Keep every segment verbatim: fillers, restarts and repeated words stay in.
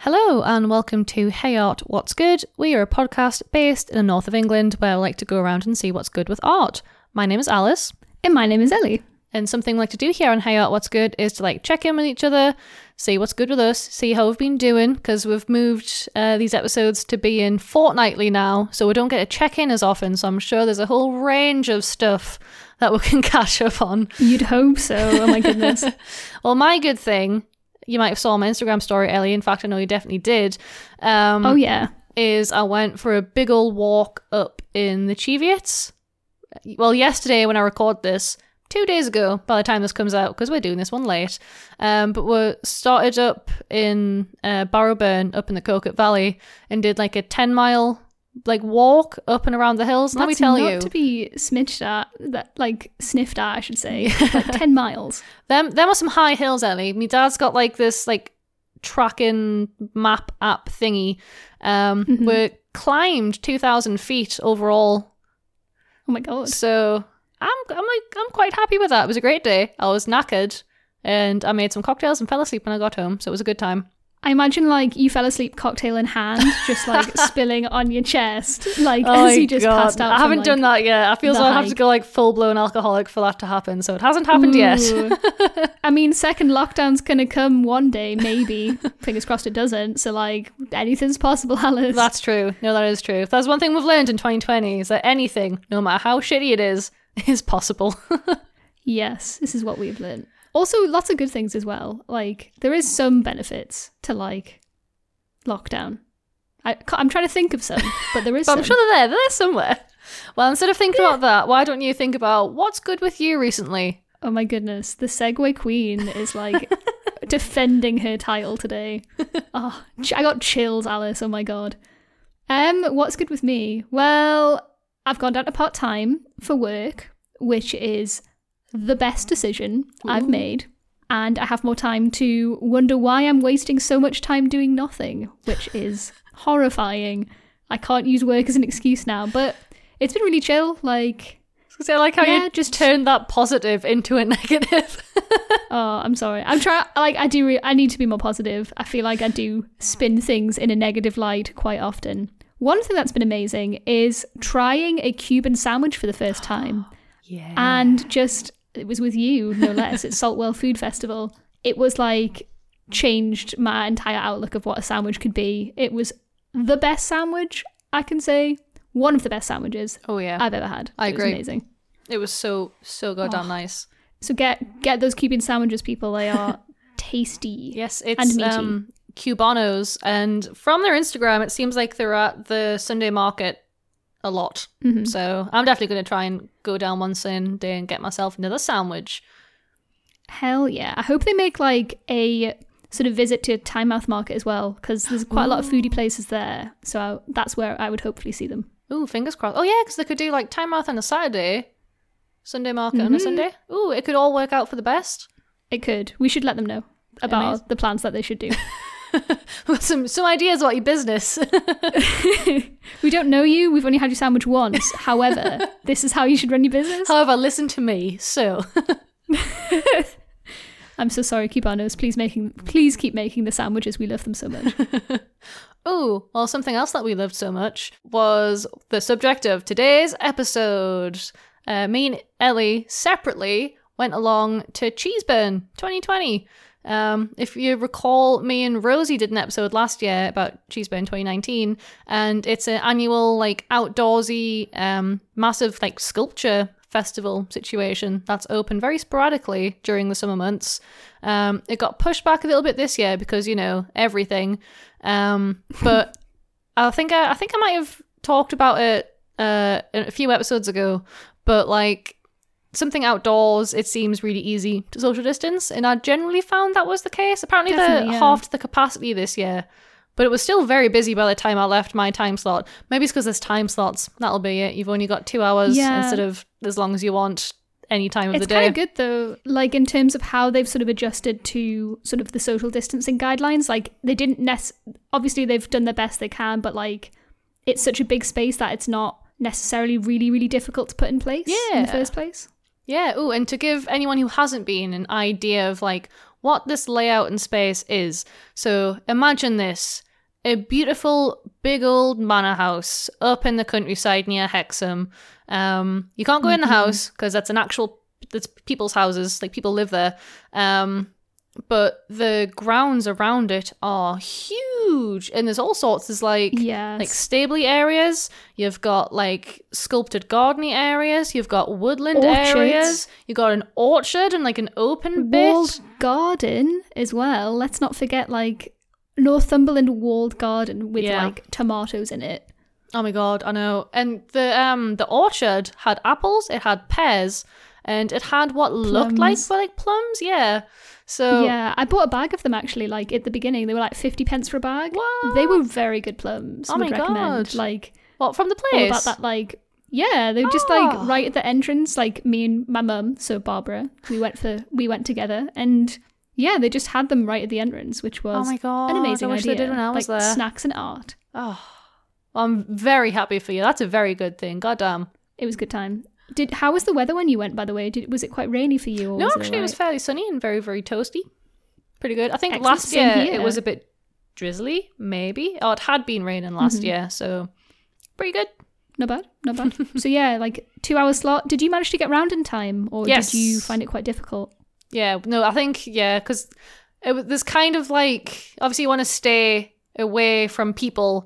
Hello and welcome to Hey Art, What's Good? We are a podcast based in the north of England where we like to go around and see what's good with art. My name is Alice. And my name is Ellie. And something we like to do here on Hey Art, What's Good is to like check in with each other, see what's good with us, see how we've been doing, because we've moved uh, these episodes to be in fortnightly now, so we don't get to check in as often, so I'm sure there's a whole range of stuff that we can catch up on. You'd hope so. Oh my goodness. Well, my good thing, you might have saw my Instagram story, Ellie. In fact, I know you definitely did. Um, oh, yeah. Is I went for a big old walk up in the Cheviots. Well, yesterday when I record this, two days ago by the time this comes out, because we're doing this one late. Um, but we started up in uh, Barrowburn, up in the Coquet Valley, and did like a ten mile like walk up and around the hills. That's Let me tell not you, to be smidged at, that like sniffed at, I should say. Like ten miles. Them, them are some high hills, Ellie. My dad's got like this like tracking map app thingy. Um, Mhm. we climbed two thousand feet overall. Oh my god. So I'm, I'm like, I'm quite happy with that. It was a great day. I was knackered, and I made some cocktails and fell asleep when I got home. So it was a good time. I imagine like you fell asleep cocktail in hand, just like spilling on your chest, like Oh as my you just God. passed out. I from, haven't like, done that yet. I feel the so I have to hike. go like full blown alcoholic for that to happen. So it hasn't happened yet. Ooh. I mean, second lockdown's gonna come one day, maybe. Fingers crossed it doesn't. So like anything's possible, Alice. That's true. No, that is true. If there's one thing we've learned in twenty twenty is that anything, no matter how shitty it is, is possible. Yes, this is what we've learned. Also, lots of good things as well. Like there is some benefits to like lockdown. I, ca- I'm trying to think of some, but there is But some. I'm sure they're there. They're there somewhere. Well, instead of thinking about that, why don't you think about what's good with you recently? Oh my goodness, the Segway Queen is like defending her title today. Oh, ch- I got chills, Alice. Oh my god. Um, what's good with me? Well, I've gone down to part time for work, which is the best decision I've Ooh. made. And I have more time to wonder why I'm wasting so much time doing nothing, which is horrifying. I can't use work as an excuse now, but it's been really chill. Like, So I like how Yeah, you just- just turned that positive into a negative. oh, I'm sorry. I'm trying. Like, I do. Re- I need to be more positive. I feel like I do spin things in a negative light quite often. One thing that's been amazing is trying a Cuban sandwich for the first time, Yeah. and just it was with you, no less. At Saltwell Food Festival. It was like changed my entire outlook of what a sandwich could be. It was the best sandwich I can say. One of the best sandwiches oh yeah. I've ever had. I it was agree. amazing. It was so so goddamn Oh. nice. So get get those Cuban sandwiches, people. They are tasty. Yes, it's And meaty. um Cubanos, and from their Instagram it seems like they're at the Sunday market a lot. Mhm. So I'm definitely going to try and go down one Sunday and get myself another sandwich. Hell yeah. I hope they make like a sort of visit to Tynemouth Market as well, because there's quite a lot of foodie places there. So I, that's where I would hopefully see them. Ooh, fingers crossed. Oh yeah, because they could do like Tynemouth on a Saturday, Sunday market on a Mhm. Sunday. Ooh, it could all work out for the best. It could. We should let them know about Amazing. the plans that they should do. We've got some some ideas about your business. We don't know you. We've only had your sandwich once. However, this is how you should run your business. However, listen to me. So I'm so sorry, Cubanos. Please making, please keep making the sandwiches. We love them so much. Ooh, well, something else that we loved so much was the subject of today's episode. Uh, me and Ellie separately went along to Cheeseburn twenty twenty. Um, if you recall, me and Rosie did an episode last year about Cheeseburn twenty nineteen, and it's an annual, like, outdoorsy, um, massive, like, sculpture festival situation that's open very sporadically during the summer months. Um, it got pushed back a little bit this year because, you know, everything. Um, but I think I, I think I might have talked about it uh, a few episodes ago. But like something outdoors, it seems really easy to social distance, and I generally found that was the case. Apparently, Definitely, they yeah. halved the capacity this year, but it was still very busy by the time I left my time slot. Maybe it's because there's time slots. That'll be it. You've only got two hours Yeah. instead of as long as you want any time of It's the day. kind of good though, like in terms of how they've sort of adjusted to sort of the social distancing guidelines. Like they didn't nec- obviously they've done their best they can, but like it's such a big space that it's not necessarily really, really difficult to put in place in Yeah. the first place. Yeah. Oh, and to give anyone who hasn't been an idea of like what this layout in space is. So imagine this. A beautiful, big old manor house up in the countryside near Hexham. Um, you can't go mm-hmm. in the house because that's an actual, that's people's houses, like people live there. Um, but the grounds around it are huge, and there's all sorts. There's like yes. like stably areas. You've got like sculpted gardening areas. You've got woodland Orchards. areas. You've got an orchard and like an open bit. Walled garden as well. Let's not forget like Northumberland walled garden with Yeah. like tomatoes in it. Oh my god, I know. And the um the orchard had apples, it had pears, and it had what looked like Plums. were like plums. Yeah. So Yeah, I bought a bag of them actually. Like at the beginning, they were like fifty pence for a bag. What? They were very good plums. Oh would my recommend. God. Like what from the all place? about that. Like yeah, they were just Oh. like right at the entrance. Like me and my mum, so Barbara, we went for we went together, and yeah, they just had them right at the entrance, which was Oh my god, an amazing I wish idea. they did when I was like there. snacks and art. Oh, well, I'm very happy for you. That's a very good thing. Goddamn. It was a good time. Did how was the weather when you went? By the way, did was it quite rainy for you? Or No, was actually, it, it was alright? fairly sunny and very, very toasty. Pretty good. I think Excellent. last Same year here. it was a bit drizzly, maybe. Oh, it had been raining last Mhm. year, so pretty good. Not bad, not bad. So yeah, like two hour slot. Did you manage to get round in time, or Yes. did you find it quite difficult? Yeah, no, I think, yeah, because there's kind of like, obviously you want to stay away from people,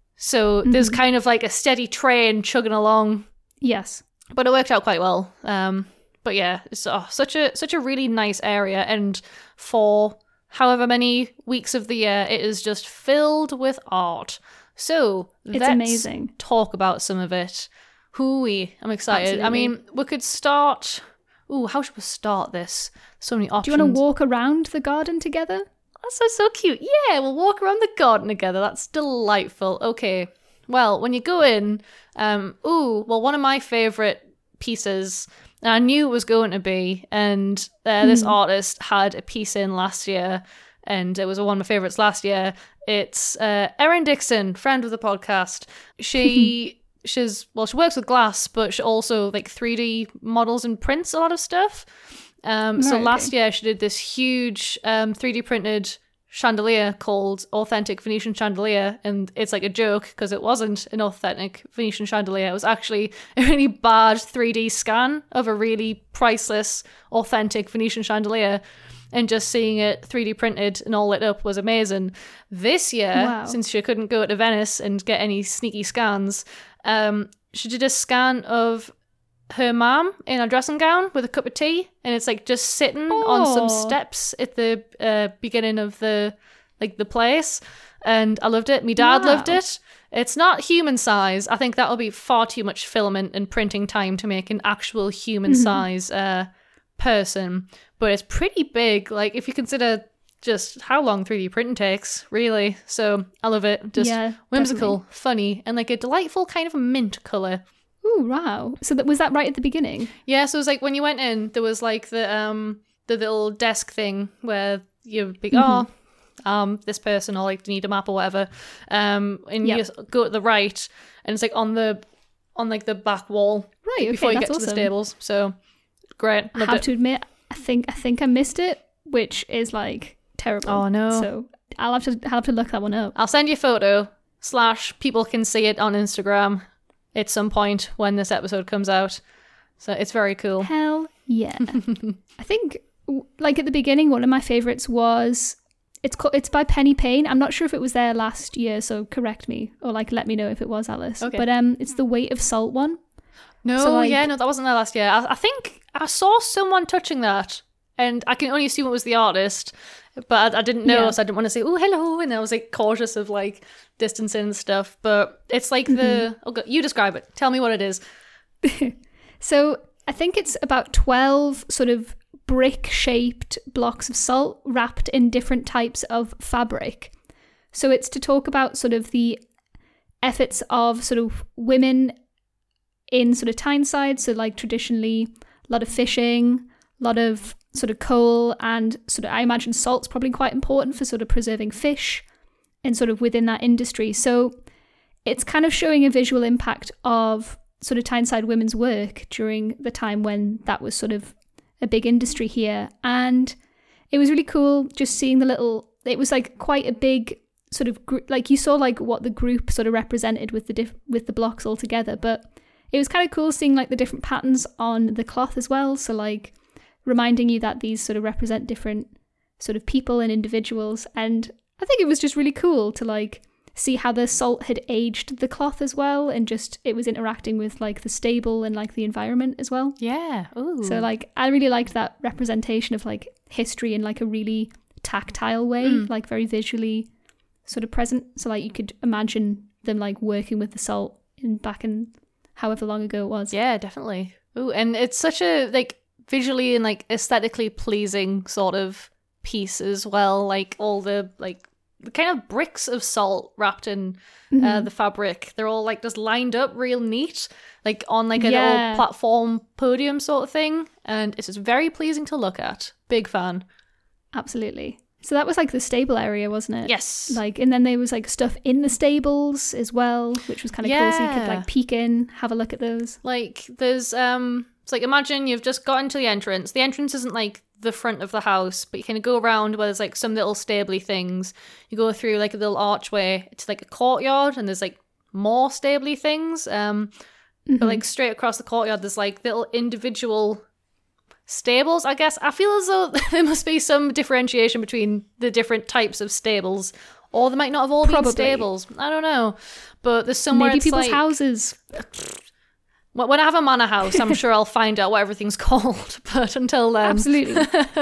so there's Mhm. kind of like a steady train chugging along, Yes. but it worked out quite well. Um, but yeah, it's oh, such a such a really nice area, and for however many weeks of the year, it is just filled with art. So It's let's amazing. talk about some of it. Hooey, I'm excited. I Absolutely. mean, we could start. Ooh, how should we start this? So many Do options. you want to walk around the garden together? That sounds so cute. Yeah, we'll walk around the garden together. That's delightful. Okay. Well, when you go in, um, ooh, well, one of my favourite pieces, and I knew it was going to be, and uh, this Hmm. artist had a piece in last year, and it was one of my favourites last year. It's uh, Erin Dixon, friend of the podcast. She... She's well, she works with glass, but she also like three D models and prints a lot of stuff. Um, so Right, last okay. year she did this huge um, three D printed chandelier called Authentic Venetian Chandelier, and it's like a joke because it wasn't an authentic Venetian chandelier. It was actually a really bad three D scan of a really priceless authentic Venetian chandelier. And just seeing it three D printed and all lit up was amazing. This year, Wow. since she couldn't go to Venice and get any sneaky scans, um, she did a scan of her mom in a dressing gown with a cup of tea, and it's like just sitting on some Aw. steps at the uh, beginning of the like the place, and I loved it. My dad Wow. loved it. It's not human size. I think that'll be far too much filament and printing time to make an actual human Mhm. size uh, person, but it's pretty big. Like if you consider just how long three D printing takes, really. So I love it. Just Yeah, whimsical, funny, and like a delightful kind of mint color. Ooh, wow. So that was that right at the beginning? Yeah, so it was like when you went in, there was like the um the little desk thing where you'd be, Mhm. oh, um, this person, or like need a map or whatever. Um, and Yep. you just go to the right, and it's like on the on like the back wall Right, okay, before you that's get to the awesome. stables. So great, I loved have it. to admit, I think I think I missed it, which is like terrible. Oh, no. So I'll have to I'll have to look that one up. I'll send you a photo. Slash, people can see it on Instagram at some point when this episode comes out. So it's very cool. Hell yeah. I think w- like at the beginning, one of my favorites was it's co- it's by Penny Payne. I'm not sure if it was there last year, so correct me or like let me know if it was, Alice. Okay. But um, it's the Weight of Salt one. No, So, like- yeah, no, that wasn't there last year. I, I think I saw someone touching that, and I can only assume it was the artist, but I, I didn't know, Yeah. so I didn't want to say, oh, hello, and I was like cautious of like distancing and stuff. But it's like the, Mm-hmm. oh, go- you describe it. Tell me what it is. So I think it's about twelve sort of brick-shaped blocks of salt wrapped in different types of fabric. So it's to talk about sort of the efforts of sort of women in sort of Tyneside. So like traditionally, a lot of fishing, a lot of sort of coal, and sort of I imagine salt's probably quite important for sort of preserving fish and sort of within that industry. So it's kind of showing a visual impact of sort of Tyneside women's work during the time when that was sort of a big industry here. And it was really cool just seeing the little, it was like quite a big sort of, gr- like you saw like what the group sort of represented with the diff- with the blocks all together, but it was kind of cool seeing like the different patterns on the cloth as well. So like reminding you that these sort of represent different sort of people and individuals. And I think it was just really cool to like see how the salt had aged the cloth as well, and just it was interacting with like the stable and like the environment as well. Yeah. Ooh. So like I really liked that representation of like history in like a really tactile way, Mm. like very visually sort of present. So like you could imagine them like working with the salt in back in however long ago it was. Yeah, definitely. Ooh, and it's such a like visually and like aesthetically pleasing sort of piece as well. Like all the like the kind of bricks of salt wrapped in uh, Mhm. the fabric. They're all like just lined up real neat, like on like a Yeah. little platform podium sort of thing. And it's just very pleasing to look at. Big fan. Absolutely. So that was like the stable area, wasn't it? Yes. Like, and then there was like stuff in the stables as well, which was kind of cool. So you could Yeah. like peek in, have a look at those. Like there's um it's like imagine you've just got into the entrance. The entrance isn't like the front of the house, but you kind of go around where there's like some little stably things. You go through like a little archway to like a courtyard, and there's like more stably things. Um Mhm. but like straight across the courtyard there's like little individual stables, I guess. I feel as though there must be some differentiation between the different types of stables. Or they might not have all Probably. been stables. I don't know. But there's somewhere Maybe it's people's like, houses. Wh- When I have a manor house, I'm sure I'll find out what everything's called. But until then, Absolutely.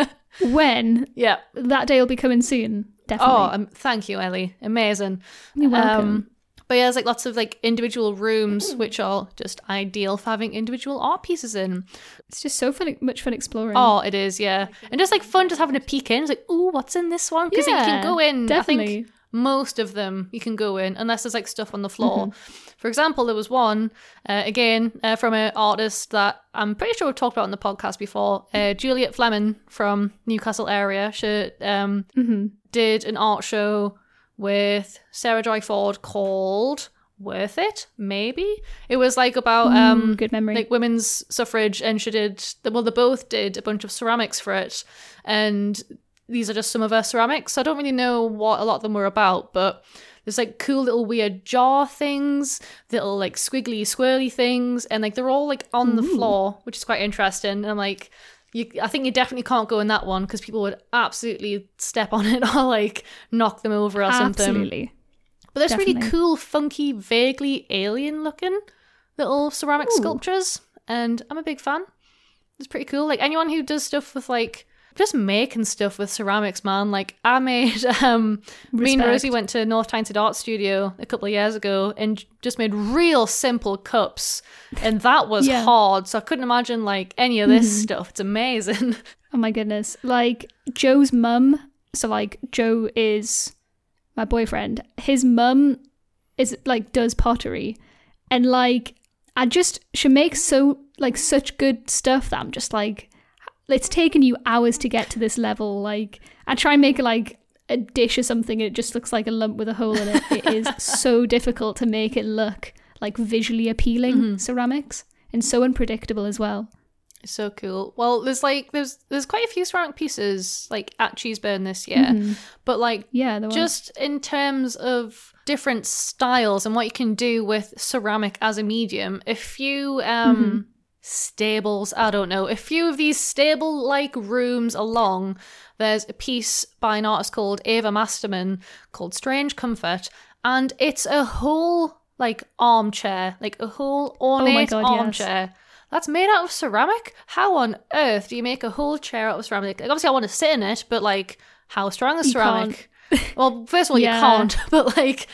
When yeah. that day will be coming soon. Definitely. Oh, um, thank you, Ellie. Amazing. You're welcome. Um, but yeah, there's like lots of like individual rooms, which are just ideal for having individual art pieces in. It's just so fun, much fun exploring. Oh, it is, yeah, and just like fun, just having a peek in. It's like, ooh, what's in this one? Because you Yeah, can go in. I definitely. think most of them you can go in, unless there's like stuff on the floor. Mm-hmm. For example, there was one uh, again uh, from an artist that I'm pretty sure we've talked about on the podcast before, uh, Juliet Fleming from Newcastle area. She um, Mm-hmm. did an art show with Sarah Joy Ford called Worth It, maybe. It was like about um Mm, good memory. like women's suffrage, and she did well they both did a bunch of ceramics for it, and these are just some of her ceramics. So I don't really know what a lot of them were about, but there's like cool little weird jar things, little like squiggly swirly things, and like they're all like on the Ooh. floor, which is quite interesting. And I'm like, you, I think you definitely can't go in that one because people would absolutely step on it or like knock them over or something. Absolutely. But there's really Definitely. cool, funky, vaguely alien looking little ceramic Ooh. sculptures, and I'm a big fan. It's pretty cool. Like anyone who does stuff with like just making stuff with ceramics, man. Like I made um me and Respect. Rosie went to North Tainted Art Studio a couple of years ago and j- just made real simple cups, and that was Yeah. hard. So I couldn't imagine like any of this Mhm. stuff. It's amazing. Oh my goodness. Like Joe's mum, so like Joe is my boyfriend. His mum is like does pottery, and like I just she makes so like such good stuff that I'm just like it's taken you hours to get to this level. Like I try and make like a dish or something and it just looks like a lump with a hole in it. It is so difficult to make it look like visually appealing Mhm. ceramics, and so unpredictable as well. It's so cool. Well, there's like there's there's quite a few ceramic pieces like at Cheeseburn this year, Mhm. but like Yeah, there was. just in terms of different styles and what you can do with ceramic as a medium, a few um Mm-hmm. stables, I don't know, a few of these stable like rooms along, there's a piece by an artist called Ava Masterman called Strange Comfort, and it's a whole like armchair, like a whole ornate God, yes. armchair that's made out of ceramic. How on earth do you make a whole chair out of ceramic? Like, obviously I want to sit in it, but like how strong is You ceramic? Well, first of all, Yeah. you can't, but like,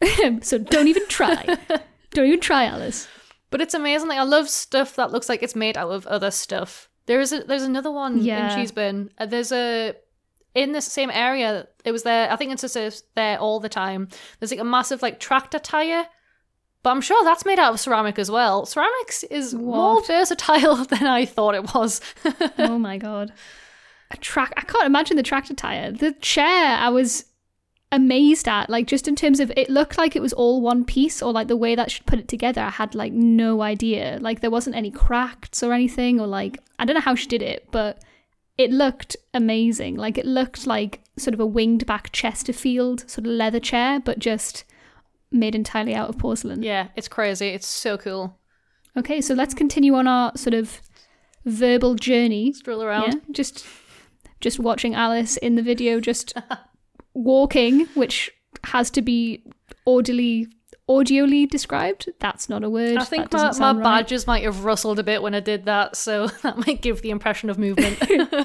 So don't even try. Don't even try, Alice. but it's amazing. Like, I love stuff that looks like it's made out of other stuff. There is a, there's another one Yeah. in Cheeseburn. Uh, there's a in this same area. It was there. I think it's just uh, there all the time. There's like a massive like tractor tire, but I'm sure that's made out of ceramic as well. Ceramics is more What? versatile than I thought it was. Oh my god. A track I can't imagine the tractor tire. The chair I was amazed at, like just in terms of it looked like it was all one piece, or like the way that she'd put it together, I had like no idea. Like there wasn't any cracks or anything, or like I don't know how she did it, but it looked amazing. Like it looked like sort of a winged back Chesterfield sort of leather chair, but just made entirely out of porcelain. Yeah, it's crazy. It's so cool. Okay, so let's continue on our sort of verbal journey. Stroll around. Yeah, just just watching Alice in the video just walking, which has to be audibly audioly described. That's not a word. I think that my, doesn't my sound right. badges might have rustled a bit when I did that, so that might give the impression of movement.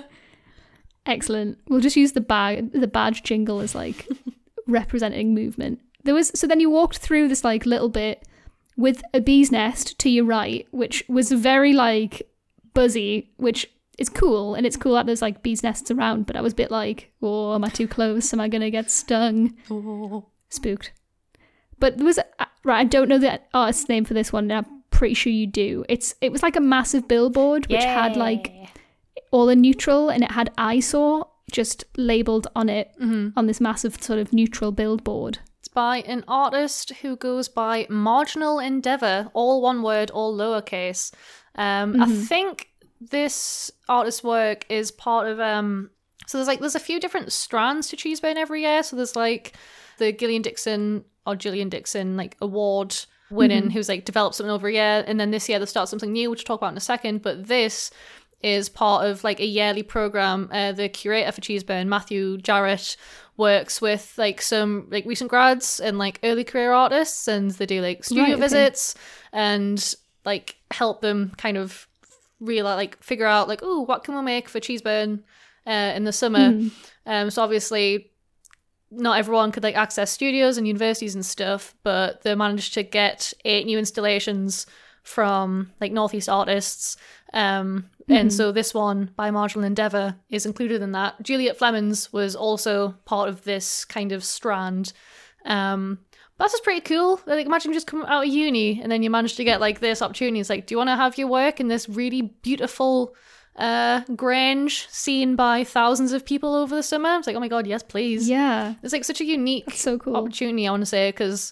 Excellent. We'll just use the bag the badge jingle as like representing movement. There was so then you walked through this like little bit with a bee's nest to your right, which was very like buzzy, which is cool, and it's cool that there's like bees nests around, but I was a bit like, oh, am I too close? Am I gonna get stung? Oh. Spooked. But there was, uh, right, I don't know the artist's name for this one, and I'm pretty sure you do. It's It was like a massive billboard, which Yeah. had like all in neutral, and it had eyesore just labelled on it, Mhm. on this massive sort of neutral billboard. It's by an artist who goes by Marginal Endeavour, all one word, all lowercase. Um, I think this artist's work is part of um. So there's like there's a few different strands to Cheeseburn every year. So there's like the Gillian Dixon or Gillian Dixon like award winning, Mhm. who's like developed something over a year, and then this year they start something new, which we'll talk about in a second. But this is part of like a yearly program. Uh, the curator for Cheeseburn, Matthew Jarrett, works with like some like recent grads and like early career artists, and they do like studio Right, okay. visits and like help them kind of realize like figure out like, oh, what can we make for Cheeseburn uh, in the summer. Mm. Um, so obviously not everyone could like access studios and universities and stuff, but they managed to get eight new installations from like Northeast artists. Um, and Mhm. so this one by Marginal Endeavour is included in that. Juliet Flemons was also part of this kind of strand. Um, but that's just pretty cool. Like imagine just coming out of uni and then you manage to get like this opportunity. It's like, do you want to have your work in this really beautiful uh Grange seen by thousands of people over the summer? It's like, oh my god, yes, please. Yeah, It's like such a unique that's so cool. opportunity, I want to say, because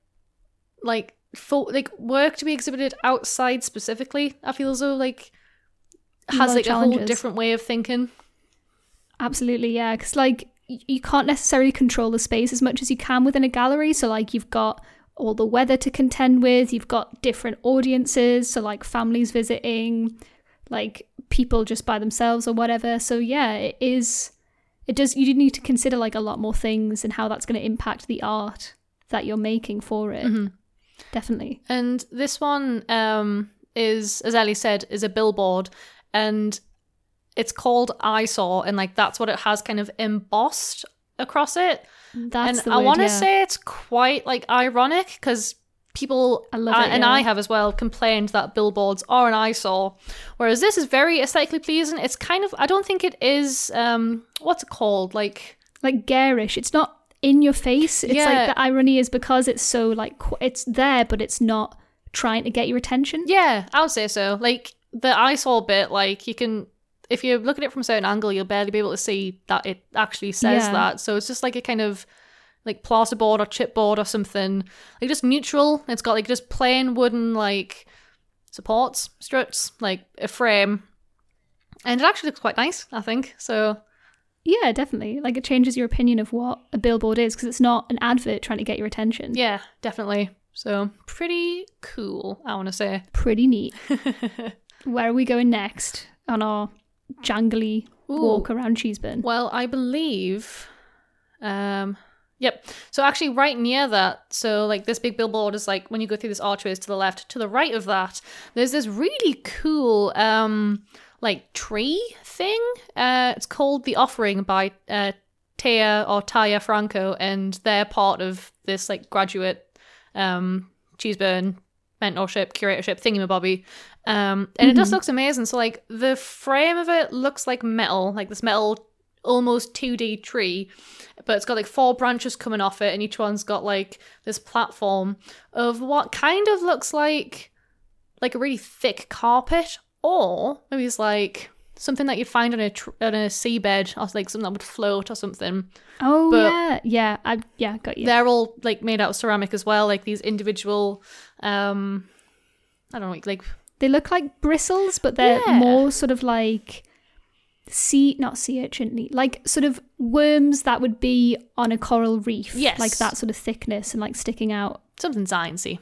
like for like work to be exhibited outside specifically, I feel as though like A lot has of like a whole challenges. different way of thinking. Absolutely, yeah. Because like y- you can't necessarily control the space as much as you can within a gallery. So like you've got all the weather to contend with. You've got different audiences. So like families visiting, like people just by themselves or whatever. So yeah, it is. It does. You do need to consider like a lot more things and how that's going to impact the art that you're making for it. Mhm. Definitely. And this one um is, as Ellie said, is a billboard, and it's called Eyesore, and like that's what it has kind of embossed across it. That's and the I word, want to yeah. say it's quite like ironic because people I love uh, it, and yeah. I have as well complained that billboards are an eyesore, whereas this is very aesthetically pleasing. It's kind of, I don't think it is um what's it called, like like garish. It's not in your face. It's Yeah. like the irony is because it's so like qu- it's there, but it's not trying to get your attention. yeah, I would say so. Like the eyesore bit, like you can, if you look at it from a certain angle, you'll barely be able to see that it actually says Yeah. that. So it's just like a kind of like plasterboard or chipboard or something, like just neutral. It's got like just plain wooden like supports, struts, like a frame, and it actually looks quite nice, I think. So Yeah, definitely. Like it changes your opinion of what a billboard is because it's not an advert trying to get your attention. yeah, definitely. So pretty cool, I want to say. Pretty neat. Where are we going next on our jangly Ooh. walk around Cheeseburn? Well, I believe, um, yep. So actually, right near that, so like this big billboard is like when you go through this archway is to the left. To the right of that, there's this really cool, um, like tree thing. Uh, it's called The Offering by uh, Taya or Taya Franco, and they're part of this like graduate, um, Cheeseburn mentorship, curatorship thingamabobby. Um, and it just looks amazing. So like the frame of it looks like metal, like this metal almost two D tree, but it's got like four branches coming off it, and each one's got like this platform of what kind of looks like like a really thick carpet, or maybe it's like something that you'd find on a tr- on a seabed, or like something that would float or something. Oh but- yeah, yeah, I yeah got you. They're all like made out of ceramic as well, like these individual, um, I don't know, like, like They look like bristles, but they're Yeah. more sort of like sea, not sea urchin, like sort of worms that would be on a coral reef. Yes. Like that sort of thickness and like sticking out. Something sciencey.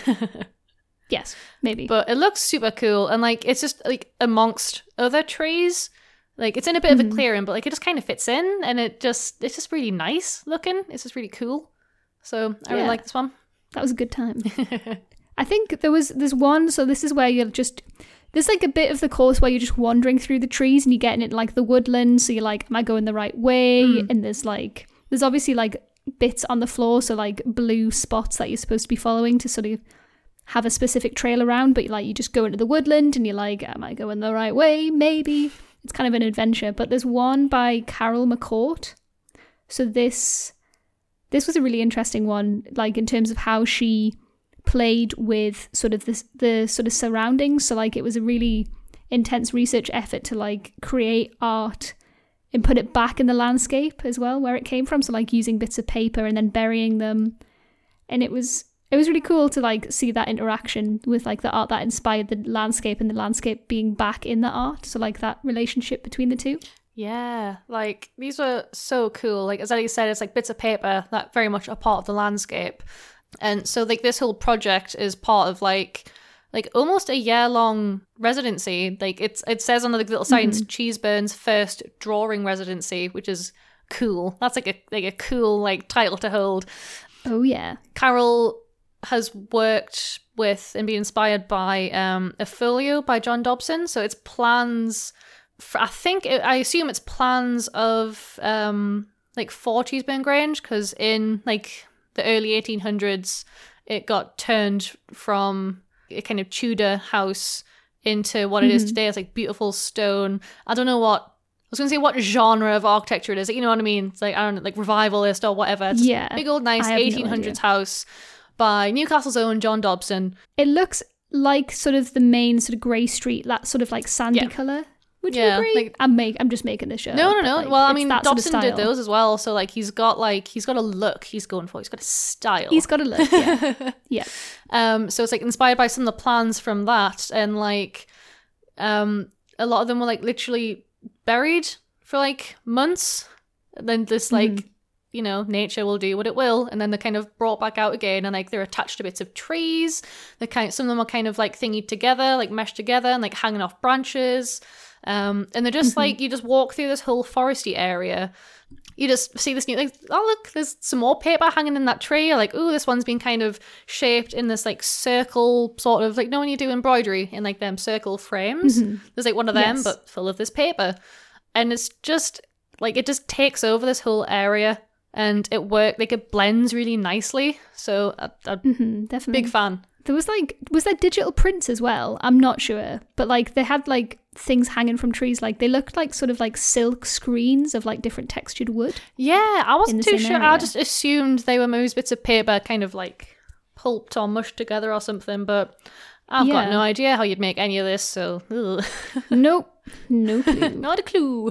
Yes, maybe. But it looks super cool, and like it's just like amongst other trees. Like it's in a bit mm-hmm. of a clearing, but like it just kind of fits in, and it just it's just really nice looking. It's just really cool. So I yeah. really like this one. That was a good time. I think there was there's one. So this is where you're just there's like a bit of the course where you're just wandering through the trees and you're getting it like the woodland. So you're like, am I going the right way? Mm. And there's like there's obviously like bits on the floor, so like blue spots that you're supposed to be following to sort of have a specific trail around. But like you just go into the woodland and you're like, am I going the right way? Maybe. It's kind of an adventure, but there's one by Carol McCourt. So this this was a really interesting one, like in terms of how she played with sort of this, the sort of surroundings. So like it was a really intense research effort to like create art and put it back in the landscape as well, where it came from. So like using bits of paper and then burying them. And it was it was really cool to like see that interaction with like the art that inspired the landscape and the landscape being back in the art. So like that relationship between the two. Yeah, like these were so cool. Like as Ellie said, it's like bits of paper that very much are part of the landscape. And so like this whole project is part of like like almost a year long residency. Like it's it says on the little science mm-hmm. Cheeseburn's first drawing residency, which is cool. That's like a like a cool like title to hold. Oh yeah. Carol has worked with and been inspired by um, a folio by John Dobson. So it's plans, for, I think, it, I assume it's plans of um, like for Cheeseburn Grange, because in like the early eighteen hundreds, it got turned from a kind of Tudor house into what it mm-hmm. is today. It's like beautiful stone. I don't know what, I was going to say what genre of architecture it is. You know what I mean? It's like, I don't know, like revivalist or whatever. It's yeah. big old nice eighteen hundreds no house by Newcastle's own John Dobson. It looks like sort of the main sort of grey street, that sort of like sandy yeah. colour. Would you yeah, agree? Like, I'm make I'm just making this show. No, no, no. Like, well, I mean, Dobson sort of did those as well. So like he's got like he's got a look he's going for. He's got a style. He's got a look. Yeah. yeah. Um. So it's like inspired by some of the plans from that, and like, um, a lot of them were like literally buried for like months, and then this like. Mm. You know, nature will do what it will, and then they're kind of brought back out again, and like they're attached to bits of trees. They kind, some of them are kind of like thingied together, like meshed together, and like hanging off branches. Um, and they're just mm-hmm. like you just walk through this whole foresty area. You just see this new like, oh look, there's some more paper hanging in that tree. Or like, oh, this one's been kind of shaped in this like circle sort of like, you know, when you do embroidery in like them circle frames. Mm-hmm. There's like one of them, yes. but full of this paper, and it's just like it just takes over this whole area. And it worked, like it blends really nicely. So I'm mm-hmm, definitely big fan. There was like, was there digital prints as well? I'm not sure. But like they had like things hanging from trees. Like they looked like sort of like silk screens of like different textured wood. Yeah, I wasn't too sure. Area. I just assumed they were maybe bits of paper kind of like pulped or mushed together or something. But I've yeah. got no idea how you'd make any of this. So nope, no clue. Not a clue.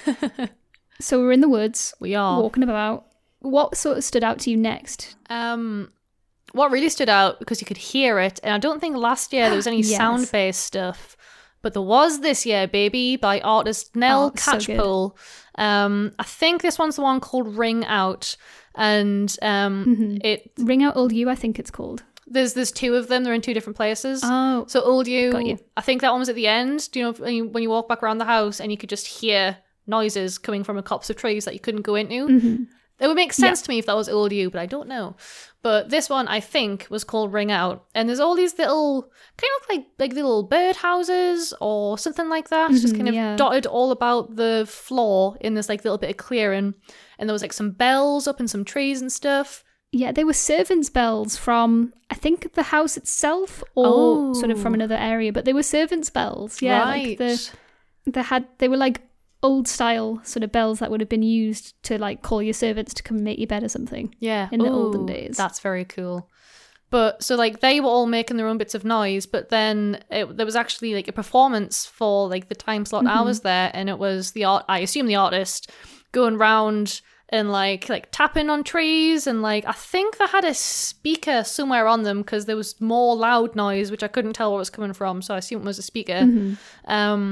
So we're in the woods. We are. Walking about. What sort of stood out to you next? Um, what really stood out, because you could hear it, and I don't think last year there was any yes. sound-based stuff, but there was this year, baby, by artist Nell oh, Catchpole. So um, I think this one's the one called Ring Out, and um, mm-hmm. it... Ring Out Old You, I think it's called. There's there's two of them. They're in two different places. Oh. So Old You, got you. I think that one was at the end. Do you know, when you, when you walk back around the house and you could just hear noises coming from a copse of trees that you couldn't go into? Mm-hmm. It would make sense yeah. to me if that was Old You, but I don't know. But this one, I think, was called Ring Out. And there's all these little, kind of like like little bird houses or something like that. Mm-hmm, just kind of yeah. dotted all about the floor in this like little bit of clearing. And there was like some bells up and some trees and stuff. Yeah, they were servants' bells from, I think, the house itself or oh. sort of from another area. But they were servants' bells. Yeah, right. like the, they had, they were like old style sort of bells that would have been used to like call your servants to come and make your bed or something. Yeah. In the Ooh, olden days. That's very cool. But so like they were all making their own bits of noise, but then it, there was actually like a performance for like the time slot mm-hmm. I was there, and it was the art, I assume the artist going round and like like tapping on trees, and like I think they had a speaker somewhere on them because there was more loud noise which I couldn't tell where it was coming from, so I assume it was a speaker. Mm-hmm. Um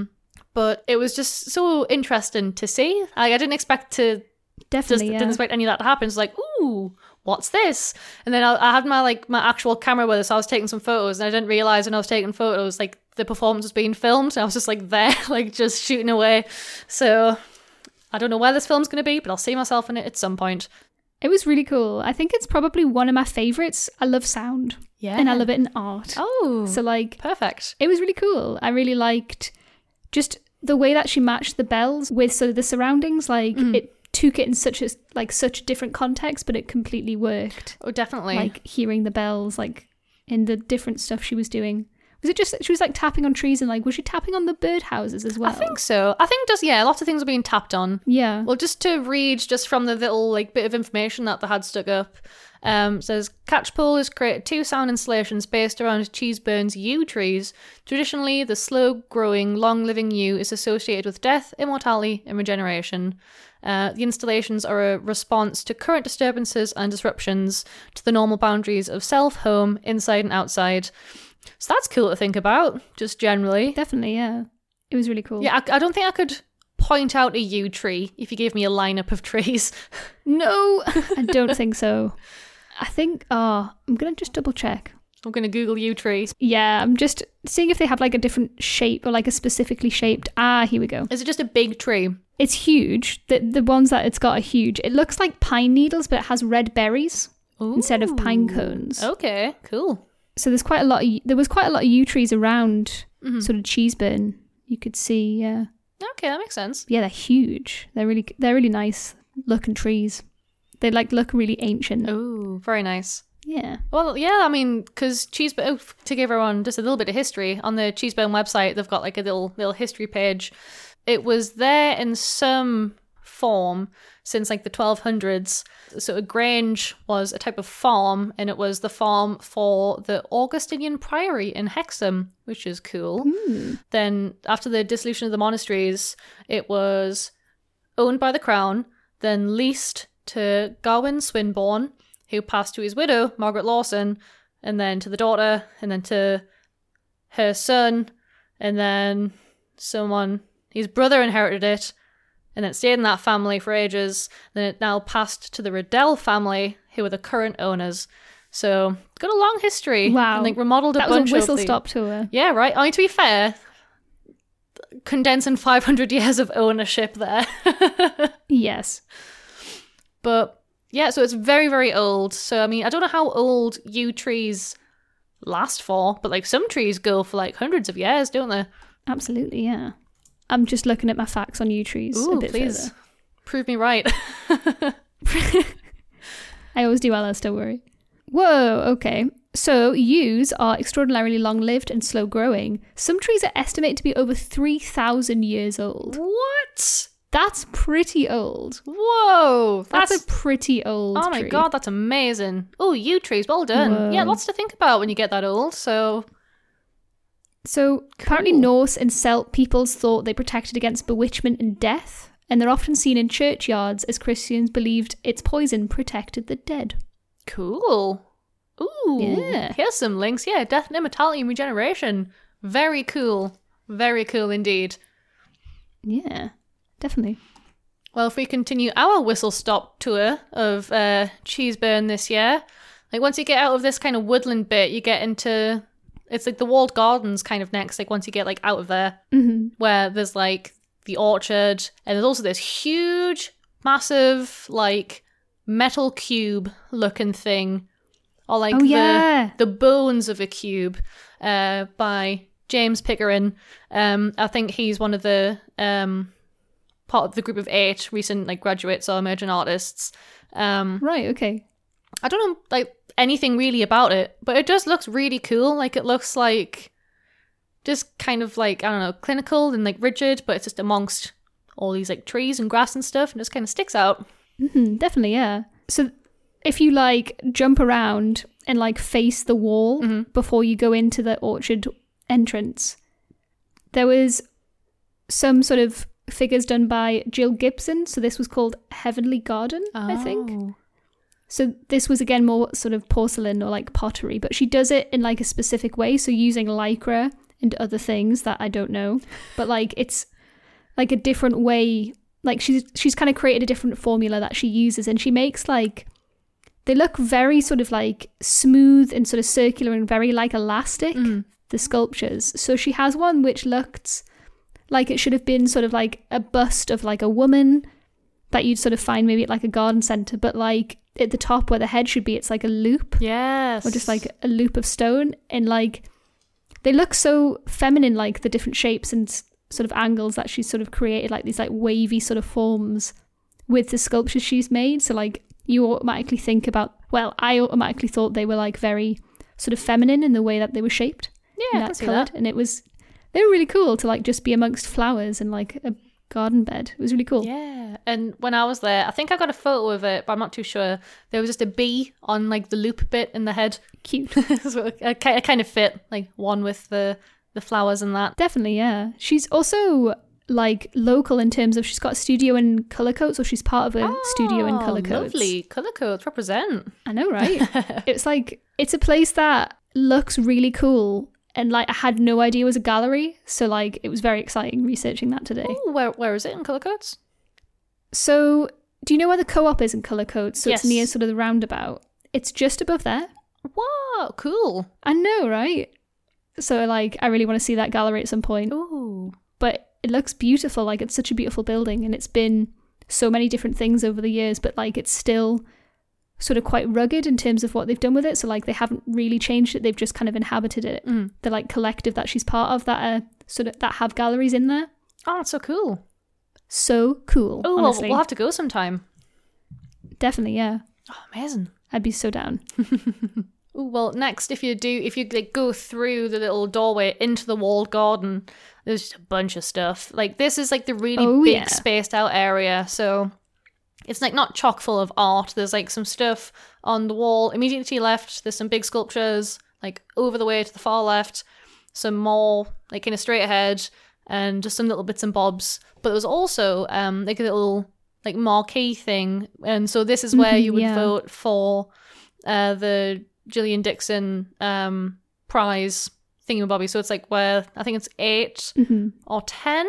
but it was just so interesting to see. Like, I didn't expect to Definitely, just yeah. didn't expect any of that to happen. It's like, ooh, what's this? And then I, I had my like my actual camera with us. So I was taking some photos, and I didn't realize when I was taking photos, like the performance was being filmed. And I was just like there, like just shooting away. So I don't know where this film's going to be, but I'll see myself in it at some point. It was really cool. I think it's probably one of my favorites. I love sound. Yeah, And I love it in art. Oh, So like, perfect. it was really cool. I really liked just the way that she matched the bells with sort of the surroundings. Like Mhm. it took it in such a like such a different context, but it completely worked. Oh, definitely. Like hearing the bells, like in the different stuff she was doing. Was it just that she was like tapping on trees and like was she tapping on the birdhouses as well? I think so. I think just yeah, lots of things are being tapped on. Yeah. Well, just to read just from the little like bit of information that they had stuck up, um, it says Catchpole has created two sound installations based around Cheeseburns yew trees. Traditionally, the slow-growing, long-living yew is associated with death, immortality, and regeneration. Uh, the installations are a response to current disturbances and disruptions to the normal boundaries of self, home, inside and outside. So that's cool to think about, just generally. Definitely, yeah. It was really cool. Yeah, I, I don't think I could point out a yew tree if you gave me a lineup of trees. No, I don't think so. I think, oh, I'm going to just double check. I'm going to Google yew trees. Yeah, I'm just seeing if they have like a different shape or like a specifically shaped. Ah, here we go. Is it just a big tree? It's huge. The the ones that it's got are huge. It looks like pine needles, but it has red berries instead of pine cones. Okay, cool. So there's quite a lot of, there was quite a lot of yew trees around Mhm. sort of Cheeseburn. You could see, yeah. Okay, that makes sense. Yeah, they're huge. They're really they're really nice looking trees. They like look really ancient. Oh, very nice. Yeah. Well, yeah, I mean, because Cheeseburn, oh, to give everyone just a little bit of history, on the Cheeseburn website, they've got like a little little history page. It was there in some form since like the twelve hundreds. So a grange was a type of farm, and it was the farm for the Augustinian Priory in Hexham, which is cool. Hmm. Then after the dissolution of the monasteries, it was owned by the crown, then leased to Gawain Swinburne, who passed to his widow, Margaret Lawson, and then to the daughter, and then to her son, and then someone, his brother inherited it, and it stayed in that family for ages. Then it now passed to the Riddell family, who are the current owners. So, got a long history. Wow. And like remodeled a That bunch was a whistle of the- stop tour. Yeah, right. I mean, to be fair, condensing five hundred years of ownership there. Yes. But yeah, so it's very, very old. So, I mean, I don't know how old yew trees last for, but like some trees go for like hundreds of years, don't they? Absolutely, yeah. I'm just looking at my facts on yew trees Ooh, a bit please further. prove me right. I always do, Alice, don't worry. Whoa, okay. So, yews are extraordinarily long-lived and slow-growing. Some trees are estimated to be over three thousand years old. What? That's pretty old. Whoa. That's, That's, a pretty old oh my tree. god, that's amazing. Oh, yew trees, well done. Whoa. Yeah, lots to think about when you get that old. So, So, apparently Cool. Norse and Celt peoples thought they protected against bewitchment and death, and they're often seen in churchyards as Christians believed its poison protected the dead. cool. Ooh. Yeah. Here's some links. Yeah, death and immortality and regeneration. Very cool. Very cool indeed. Yeah, definitely. Well, if we continue our whistle stop tour of uh, Cheeseburn this year, like once you get out of this kind of woodland bit, you get into, it's like the walled gardens kind of next, like once you get like out of there, hmm where there's like the orchard, and there's also this huge, massive, like metal cube looking thing, or like Oh, the, yeah. the bones of a cube uh, by James Pickering. Um, I think he's one of the um, part of the group of eight recent like graduates or emerging artists. Um, Right, okay. I don't know like anything really about it, but it just looks really cool. Like it looks like just kind of like, I don't know, clinical and like rigid, but it's just amongst all these like trees and grass and stuff, and it just kind of sticks out. hmm definitely, yeah. So if you like jump around and like face the wall Mhm. before you go into the orchard entrance, there was some sort of figures done by Jill Gibson. So this was called Heavenly Garden, I think. Oh. So this was again more sort of porcelain or like pottery, but she does it in like a specific way. So using lycra and other things that I don't know, but like it's like a different way. Like she's she's kind of created a different formula that she uses, and she makes like they look very sort of like smooth and sort of circular and very like elastic. Mm. The sculptures. So she has one which looked like it should have been sort of like a bust of like a woman that you'd sort of find maybe at like a garden centre, but like at the top where the head should be, it's like a loop. Yes. Or just like a loop of stone. And like they look so feminine, like the different shapes and s- sort of angles that she's sort of created, like these like wavy sort of forms with the sculptures she's made. So like you automatically think about, well, I automatically thought they were like very sort of feminine in the way that they were shaped. Yeah, I that can see coloured. that. And it was, they were really cool to like just be amongst flowers and like a garden bed. It was really cool. Yeah, and when I was there, I think I got a photo of it, but I'm not too sure. There was just a bee on like the loop bit in the head. Cute. So it, it ki- it kind of fit, like one with the the flowers and that. Definitely, yeah. She's also like local in terms of she's got a studio in Colourcoats, or she's part of a studio in Oh, Colourcoats. lovely. Colourcoats, represent. I know, right? It's like, it's a place that looks really cool. And like I had no idea it was a gallery, so like it was very exciting researching that today. Ooh, where where is it in Colourcoats? So, do you know where the co-op is in Colourcoats? So Yes. it's near sort of the roundabout. It's just above there. Whoa, cool. I know, right? So like I really want to see that gallery at some point. Ooh. But it looks beautiful. Like it's such a beautiful building, and it's been so many different things over the years, but like it's still sort of quite rugged in terms of what they've done with it. So like they haven't really changed it. They've just kind of inhabited it. Mm. The like collective that she's part of that are sort of that have galleries in there. Oh, that's so cool. So cool. Oh, well, honestly. we'll have to go sometime. Definitely, yeah. Oh, amazing. I'd be so down. Ooh, well, next, if you do, if you like go through the little doorway into the walled garden, there's just a bunch of stuff. Like this is like the really Oh, big yeah. spaced out area, so it's like not chock full of art. There's like some stuff on the wall immediately to your left. There's some big sculptures like over the way to the far left. Some more like kind of straight ahead, and just some little bits and bobs. But there was also um like a little like marquee thing, and so this is where Mhm, you would yeah. vote for uh the Gillian Dixon um prize thingamabobby. So it's like where I think it's eight hmm or ten.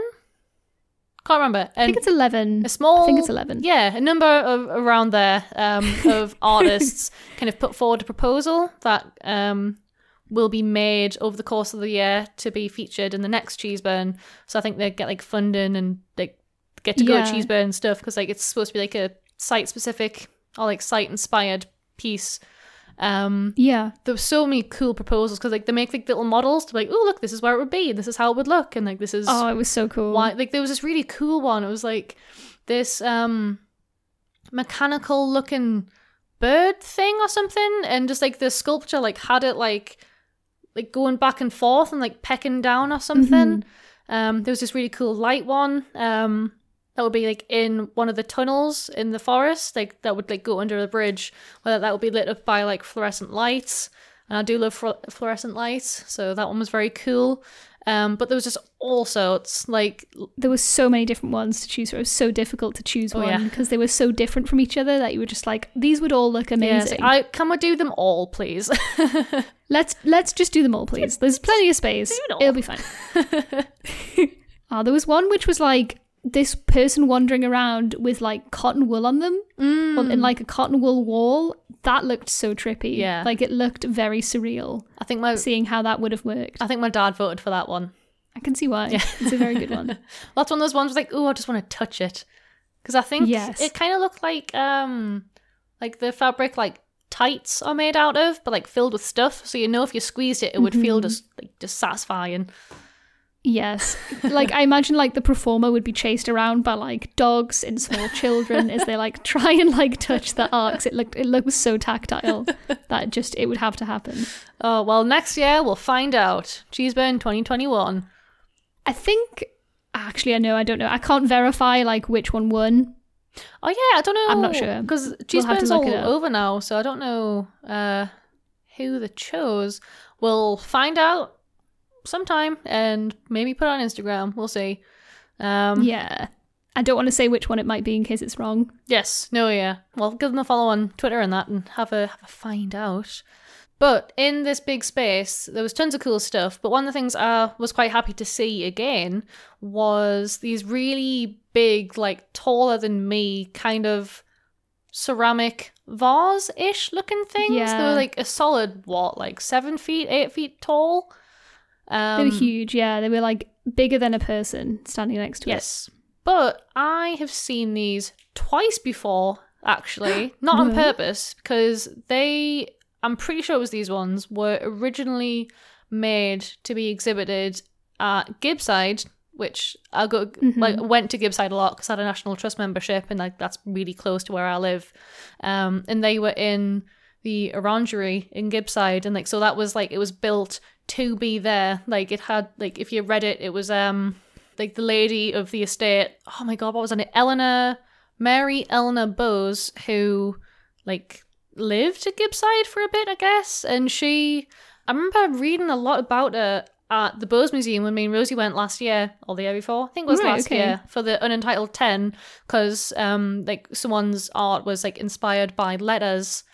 Can't remember. I think it's eleven. A small, I think it's eleven. Yeah, a number of around there um, of artists kind of put forward a proposal that um, will be made over the course of the year to be featured in the next Cheeseburn. So I think they get like funding and they get to go Yeah. to Cheeseburn and stuff because like it's supposed to be like a site specific or like site inspired piece. Um, Yeah. there were so many cool proposals because like they make like little models to be like, oh look, this is where it would be, this is how it would look, and like this is Oh, it was so cool. why like there was this really cool one. It was like this um mechanical looking bird thing or something, and just like the sculpture like had it like like going back and forth and like pecking down or something. Um there was this really cool light one um that would be like in one of the tunnels in the forest, like that would like go under a bridge, whether that would be lit up by like fluorescent lights. And I do love flu- fluorescent lights, so that one was very cool. Um, but there was just all sorts, like There were so many different ones to choose from. It was so difficult to choose Oh, one yeah. because they were so different from each other that you were just like, these would all look yeah, it's amazing. like, I can we do them all, please? Let's let's just do them all, please. There's plenty of space. Do it all. It'll be fine. Oh, there was one which was like this person wandering around with like cotton wool on them, Mm. on- in like a cotton wool wall. That looked so trippy. Yeah. Like it looked very surreal. I think my Seeing how that would have worked. I think my dad voted for that one. I can see why. It's a very good one. That's one of those ones was like, oh, I just want to touch it, because I think Yes. it kind of looked like um like the fabric like tights are made out of, but like filled with stuff. So you know if you squeezed it, it would feel Mhm. just like just satisfying. Yes. Like I imagine like the performer would be chased around by like dogs and small children as they like try and like touch the arcs. It looked it looked so tactile that just it would have to happen. Oh well, next year we'll find out. Cheeseburn twenty twenty-one. I think actually I know, I don't know. I can't verify like which one won. Oh yeah, I don't know. I'm not sure. because We'll have Cheeseburn's to look all it up. over now, so I don't know uh, who they chose. We'll find out sometime and maybe put it on Instagram. We'll see. Um, Yeah. I don't want to say which one it might be in case it's wrong. Yes, no, yeah. Well, give them a follow on Twitter and that and have a, have a find out. But in this big space, there was tons of cool stuff. But one of the things I was quite happy to see again was these really big, like taller than me, kind of ceramic vase-ish looking things. Yeah. They were like a solid, what, like seven feet, eight feet tall? Um, They were huge, yeah. They were like bigger than a person standing next to yes. But I have seen these twice before, actually. Not on Really? purpose, because they... I'm pretty sure it was these ones, were originally made to be exhibited at Gibbside, which I go Mhm. like went to Gibbside a lot because I had a National Trust membership, and like that's really close to where I live. Um, and they were in the Orangery in Gibbside, and like so that was like it was built to be there. Like it had like if you read it, it was um like the lady of the estate. Oh my god, what was her name? Eleanor Mary Eleanor Bowes, who like. lived at Gibbside for a bit, I guess, and she I remember reading a lot about her at the Bowes Museum when me and Rosie went last year or the year before. I think it was Right, last okay. year for the Unentitled ten, because um like someone's art was like inspired by letters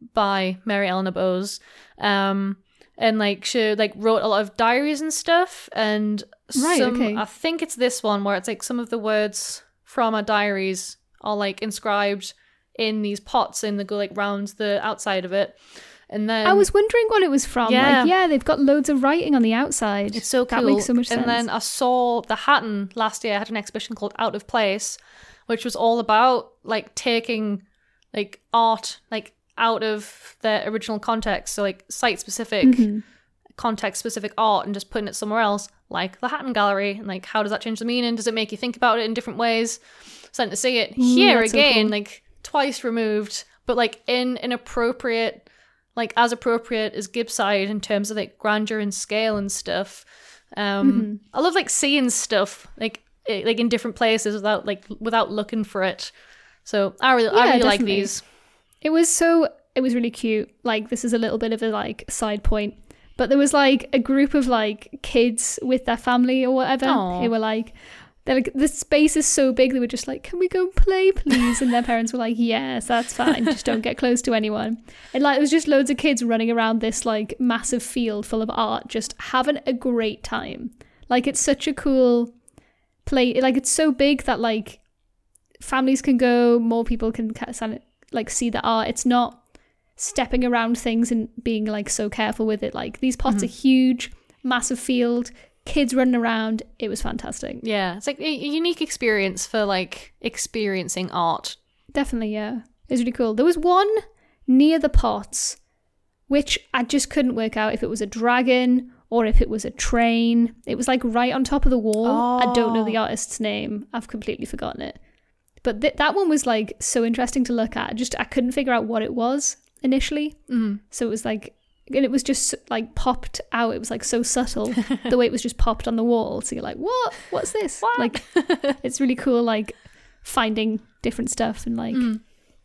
by Mary Eleanor Bowes, um and like she like wrote a lot of diaries and stuff, and Right, some, okay. I think it's this one where it's like some of the words from her diaries are like inscribed in these pots and they go like round the outside of it. And then I was wondering what it was from. Yeah. Like, yeah, they've got loads of writing on the outside. it's so cool. That makes so much sense. And then I saw the Hatton last year. I had an exhibition called Out of Place, which was all about like taking like art like out of their original context, so like site specific, Mhm. context specific art, and just putting it somewhere else, like the Hatton Gallery. And like, how does that change the meaning? Does it make you think about it in different ways? Starting to see it Ooh, here that's so again, cool. like twice removed, but like in an appropriate, like as appropriate as Gibbside in terms of like grandeur and scale and stuff. Um, Mm-hmm. I love like seeing stuff like i- like in different places without like without looking for it. So I really, I Yeah, really like definitely. these. It was so, it was really cute. Like, this is a little bit of a like side point, but there was like a group of like kids with their family or whatever. Aw. Who were like, they're like, the space is so big. They were just like, can we go and play, please? And their parents were like, yes, that's fine. Just don't get close to anyone. And like, it was just loads of kids running around this like massive field full of art, just having a great time. Like, it's such a cool play. Like, it's so big that like families can go, more people can ca- san- like see the art. It's not stepping around things and being like so careful with it. Like, these pots Mhm. are huge, massive field, kids running around. It was fantastic. Yeah, it's like a a unique experience for like experiencing art. Definitely, yeah. It was really cool. There was one near the pots, which I just couldn't work out if it was a dragon or if it was a train. It was like right on top of the wall. I don't know the Oh. artist's name. I've completely forgotten it. But th- that one was like so interesting to look at. Just I couldn't figure out what it was initially. Mm. So it was like, and it was just like popped out. It was like so subtle the way it was just popped on the wall. So you're like, what? What's this? What? Like, it's really cool. Like finding different stuff and like Mm.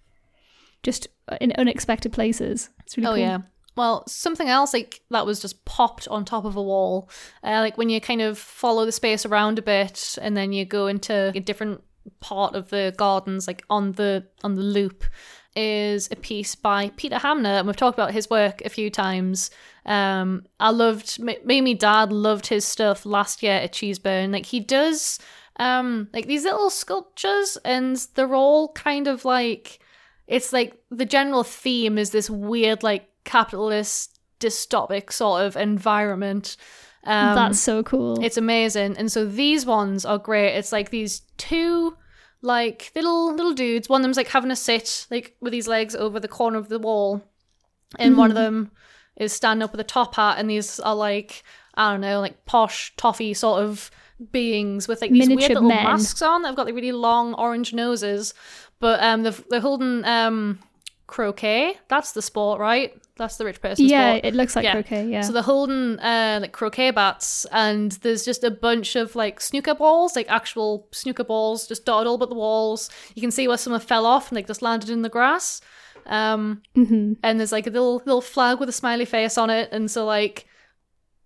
just in unexpected places. It's really Oh cool. yeah. Well, something else like that was just popped on top of a wall, uh, like when you kind of follow the space around a bit, and then you go into a different part of the gardens, like on the on the loop, is a piece by Peter Hamner, and we've talked about his work a few times. Um, I loved, me and my dad loved his stuff last year at Cheeseburn. Like he does, um, like these little sculptures, and they're all kind of like. It's like the general theme is this weird, like, capitalist, dystopic sort of environment. Um, That's so cool. It's amazing. And so these ones are great. It's like these two, like, little little dudes. One of them's, like, having a sit, like, with his legs over the corner of the wall. And one of them is standing up with a top hat. And these are, like, I don't know, like, posh, toffee sort of beings with, like, these weird Miniature little men. masks on. They've got, like, really long orange noses. But um, they've, they're holding um, croquet. That's the sport, right? That's the rich person yeah, sport. it looks like Yeah. croquet. Yeah. So they're holding uh, like croquet bats, and there's just a bunch of like snooker balls, like actual snooker balls, just dotted all about the walls. You can see where some have fell off and like just landed in the grass. Um, hmm and there's like a little little flag with a smiley face on it, and so like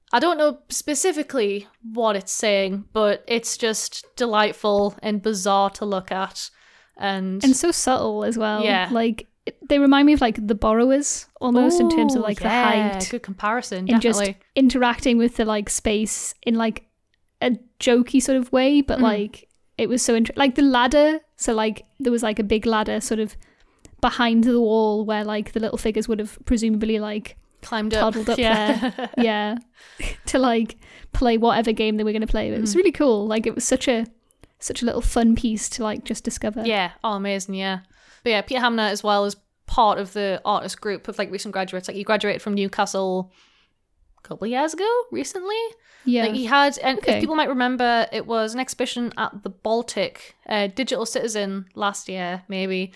I don't know specifically what it's saying, but it's just delightful and bizarre to look at. And, and so subtle as well. Yeah. Like, they remind me of like The Borrowers almost. Ooh, in terms of like yeah, the height. Good comparison, and definitely. Just interacting with the like space in like a jokey sort of way, but mm. like it was so interesting. Like the ladder, so like there was like a big ladder sort of behind the wall where like the little figures would have presumably like climbed up, toddled up yeah. there, yeah, to like play whatever game they were going to play. It was mm. really cool. Like it was such a such a little fun piece to like just discover. Yeah, oh amazing, yeah. But yeah, Peter Hamner as well as part of the artist group of like recent graduates. Like he graduated from Newcastle a couple of years ago, recently. Yeah. Like he had, and okay. if people might remember, it was an exhibition at the Baltic, uh, Digital Citizen last year, maybe.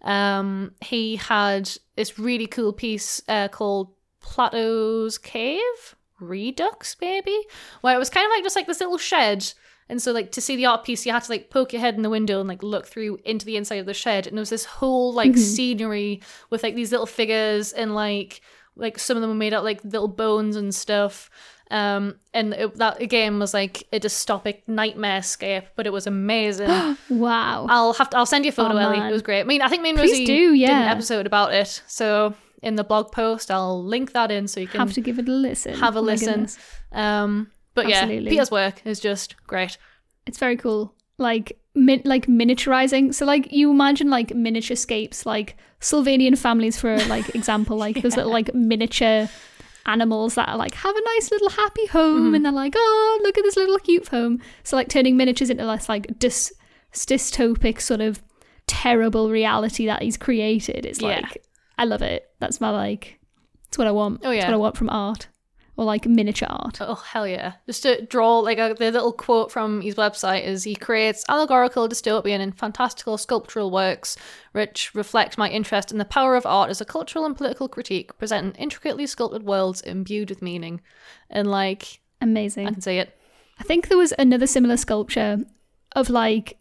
Um, he had this really cool piece uh, called Plato's Cave Redux, maybe, where it was kind of like just like this little shed. And so, like, to see the art piece, you had to, like, poke your head in the window and, like, look through into the inside of the shed. And there was this whole, like, mm-hmm. scenery with, like, these little figures and, like, like some of them were made out, like, little bones and stuff. Um, and it, that, again, was, like, a dystopic nightmare-scape, but it was amazing. Wow. I'll have to, I'll send you a photo, oh, Ellie. It was great. I mean, I think me and Please Rosie do, yeah. did an episode about it. So, in the blog post, I'll link that in so you can... Have to give it a listen. Have a oh listen. Um... But Absolutely. yeah, Peter's work is just great. It's very cool. Like, min- like miniaturizing. So, like, you imagine, like, miniature scapes, like, Sylvanian families, for, like, example, like, yeah. those little, like, miniature animals that are, like, have a nice little happy home, mm-hmm. and they're like, oh, look at this little cute home. So, like, turning miniatures into less, like, dys- dystopic sort of terrible reality that he's created. It's, like, yeah. I love it. That's my, like, it's what I want. Oh, yeah. It's what I want from art. Or like miniature art. Oh, hell yeah. Just to draw, like, a, the little quote from his website is, he creates allegorical, dystopian, and fantastical sculptural works which reflect my interest in the power of art as a cultural and political critique, presenting intricately sculpted worlds imbued with meaning. And, like... Amazing. I can see it. I think there was another similar sculpture of, like...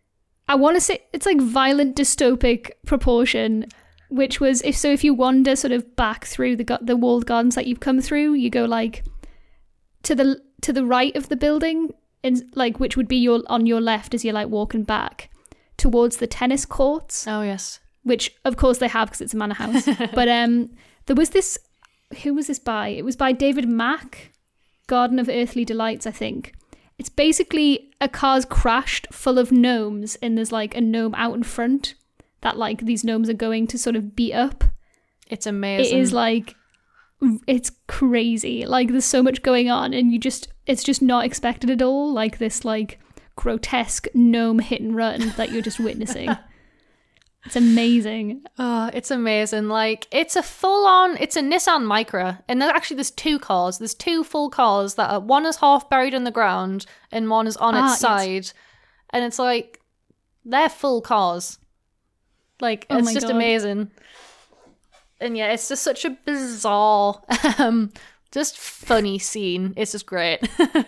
I want to say... It's, like, violent dystopic proportion... Which was, if so, if you wander sort of back through the the walled gardens that you've come through, you go like to the to the right of the building, in like which would be your on your left as you're like walking back towards the tennis courts. Oh yes, which of course they have because it's a manor house. But um, there was this. Who was this by? It was by David Mack, Garden of Earthly Delights, I think. It's basically a car's crashed full of gnomes, and there's like a gnome out in front. That like these gnomes are going to sort of beat up. It's amazing. It is like, it's crazy. Like there's so much going on and you just, it's just not expected at all. Like this like grotesque gnome hit and run that you're just witnessing. It's amazing. Oh, it's amazing. Like it's a full on, it's a Nissan Micra. And there, actually there's two cars. There's two full cars that are, one is half buried in the ground and one is on ah, its side. Yes. And it's like, they're full cars. Like, oh it's just God. amazing. And yeah, it's just such a bizarre, um, just funny scene. It's just great.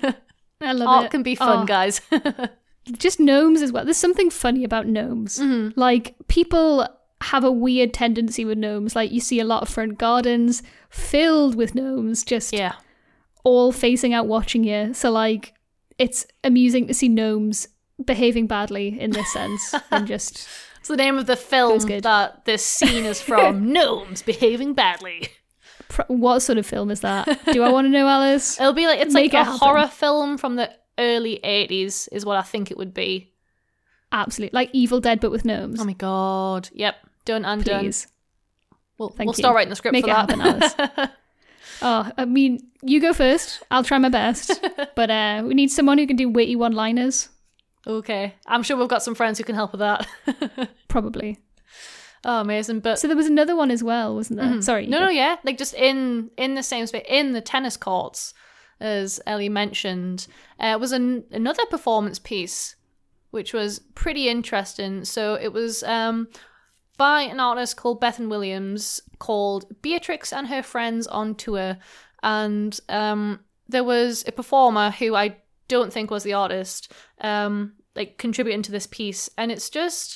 I love Art it. can be fun, oh. guys. Just gnomes as well. There's something funny about gnomes. Mm-hmm. Like, people have a weird tendency with gnomes. Like, you see a lot of front gardens filled with gnomes, just yeah. all facing out watching you. So, like, it's amusing to see gnomes behaving badly in this sense and just... It's the name of the film that this scene is from. Gnomes behaving badly. What sort of film is that? Do I want to know, Alice? It'll be like, it's Make like it a happen. horror film from the early eighties is what I think it would be. Absolutely. Like Evil Dead, but with gnomes. Oh my God. Yep. Done and done. Please. We'll, Thank we'll you. start writing the script Make for it that. happen, Alice. Oh, I mean, you go first. I'll try my best. But uh, we need someone who can do witty one-liners. Okay. I'm sure we've got some friends who can help with that. Probably. Oh, amazing. But so there was another one as well, wasn't there? mm-hmm. Sorry. No, no, yeah. Like just in in the same space, in the tennis courts, as Ellie mentioned, uh, was an, another performance piece, which was pretty interesting. So it was um, by an artist called Bethan Williams, called Beatrix and Her Friends on Tour. And um, there was a performer who I don't think was the artist, um, like contributing to this piece. And it's just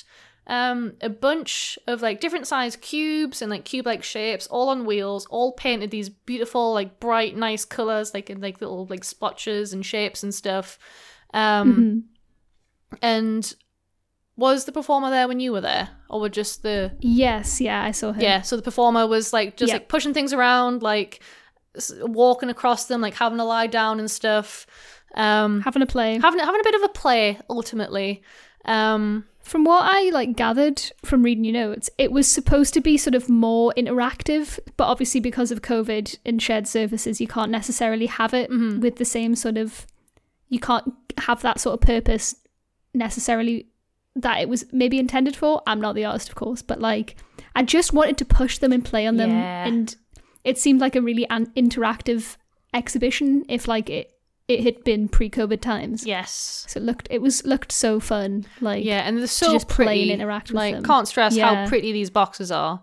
um, a bunch of like different size cubes and like cube-like shapes, all on wheels, all painted these beautiful, like bright, nice colors, like in like little like splotches and shapes and stuff. Um, Mm-hmm. And was the performer there when you were there, or were just the? Yes, yeah, I saw her. Yeah, so the performer was like just Yep. like pushing things around, like s- walking across them, like having to lie down and stuff. Um, Having a play. having having a bit of a play ultimately. Um, From what I like gathered from reading your notes, it was supposed to be sort of more interactive, but obviously because of COVID and shared services, you can't necessarily have it Mhm. with the same sort of. You can't have that sort of purpose necessarily that it was maybe intended for. I'm not the artist, of course, but like I just wanted to push them and play on them, Yeah. and it seemed like a really an- interactive exhibition. If like it it had been pre-COVID times, yes. so it looked it was looked so fun. Like Yeah, and they're to so just play pretty. and interact with like, them. can't stress how Yeah. pretty these boxes are.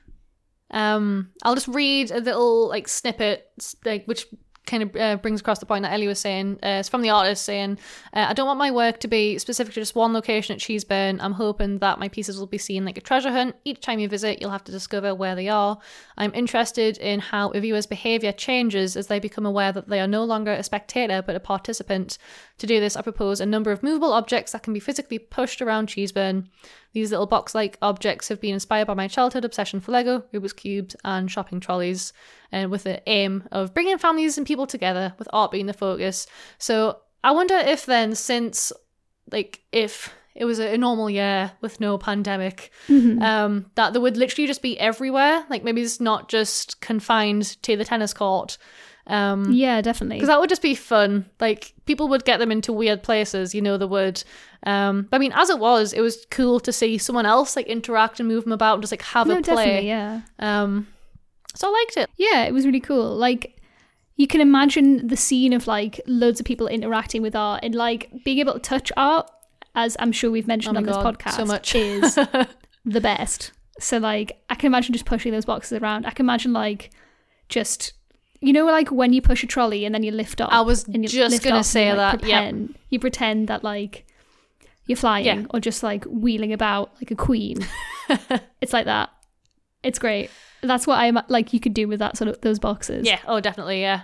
Um, I'll just read a little like snippet, s- like which kind of uh, brings across the point that Ellie was saying. Uh, it's from the artist saying, uh, "I don't want my work to be specific to just one location at Cheeseburn. I'm hoping that my pieces will be seen like a treasure hunt. Each time you visit, you'll have to discover where they are. I'm interested in how a viewer's behaviour changes as they become aware that they are no longer a spectator but a participant. To do this, I propose a number of movable objects that can be physically pushed around Cheeseburn. These little box-like objects have been inspired by my childhood obsession for Lego, Rubik's Cubes, and shopping trolleys, and with the aim of bringing families and people together, with art being the focus. So I wonder if then, since, like, if it was a normal year with no pandemic, Mhm. um, that there would literally just be everywhere. Like, maybe it's not just confined to the tennis court. Um, Yeah, definitely. because that would just be fun. Like, people would get them into weird places, you know, they would. Um, but I mean, as it was, it was cool to see someone else, like, interact and move them about and just, like, have no, a play. definitely, yeah. Um, so I liked it. Yeah, it was really cool. Like, you can imagine the scene of, like, loads of people interacting with art and, like, being able to touch art, as I'm sure we've mentioned Oh on my this God, podcast, so much. is the best. So, like, I can imagine just pushing those boxes around. I can imagine, like, just... You know, like when you push a trolley and then you lift up. I was and you just lift gonna off and say you, like, that, yep. Pretend, You pretend that like you're flying Yeah. or just like wheeling about like a queen. It's like that. It's great. That's what I like. You could do with that sort of those boxes. Yeah, oh, definitely, yeah.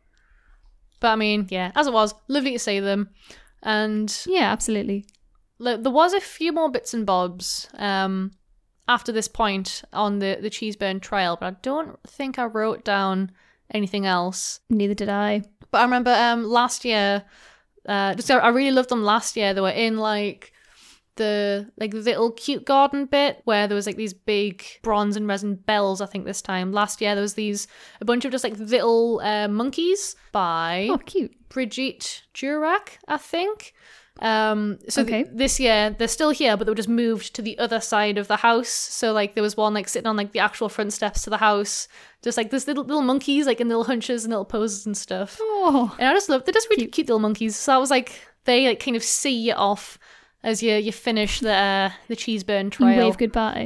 But I mean, yeah, as it was, lovely to see them. And Yeah, absolutely. le- there was a few more bits and bobs um, after this point on the, the Cheeseburn Trail, but I don't think I wrote down anything else. Neither did I. But I remember um, last year, uh, just I really loved them last year. They were in like the like little cute garden bit where there was like these big bronze and resin bells. I think this time last year there was these a bunch of just like little uh, monkeys by Oh, cute. Brigitte Durac, I think. Um, so th- Okay. this year they're still here, but they were just moved to the other side of the house. So like there was one like sitting on like the actual front steps to the house, just like this little little monkeys like in little hunches and little poses and stuff. Oh, And I just love they're just really cute, little monkeys. So I was like they like kind of see you off as you you finish the uh, the Cheeseburn you Trail. wave goodbye.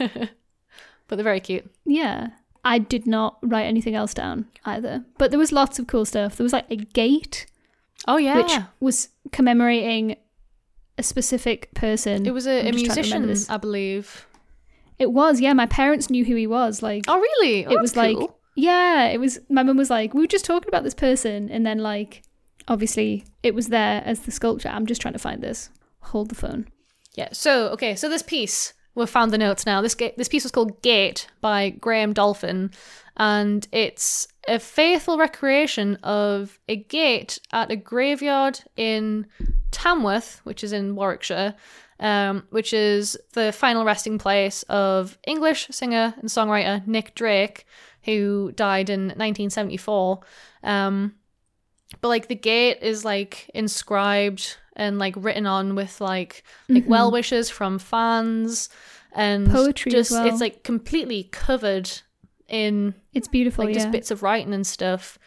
But they're very cute. Yeah. I did not write anything else down either. But there was lots of cool stuff. There was like a gate, Oh yeah, which was commemorating a specific person. it was a, a I'm just trying to remember musician, this. I believe. It was, yeah. My parents knew who he was. Like, Oh really? Oh, it that's was like, cool. yeah, it was. My mum was like, we were just talking about this person, and then like, obviously, it was there as the sculpture. I'm just trying to find this. Hold the phone. Yeah. So okay. So this piece, we've found the notes now. This ga- this piece was called Gate by Graham Dolphin, and it's a faithful recreation of a gate at a graveyard in Tamworth, which is in Warwickshire, um, which is the final resting place of English singer and songwriter Nick Drake, who died in nineteen seventy-four. Um, but like the gate is like inscribed and like written on with like like Mhm. well wishes from fans and Poetry as just well. it's like completely covered in It's beautiful. like yeah. just bits of writing and stuff.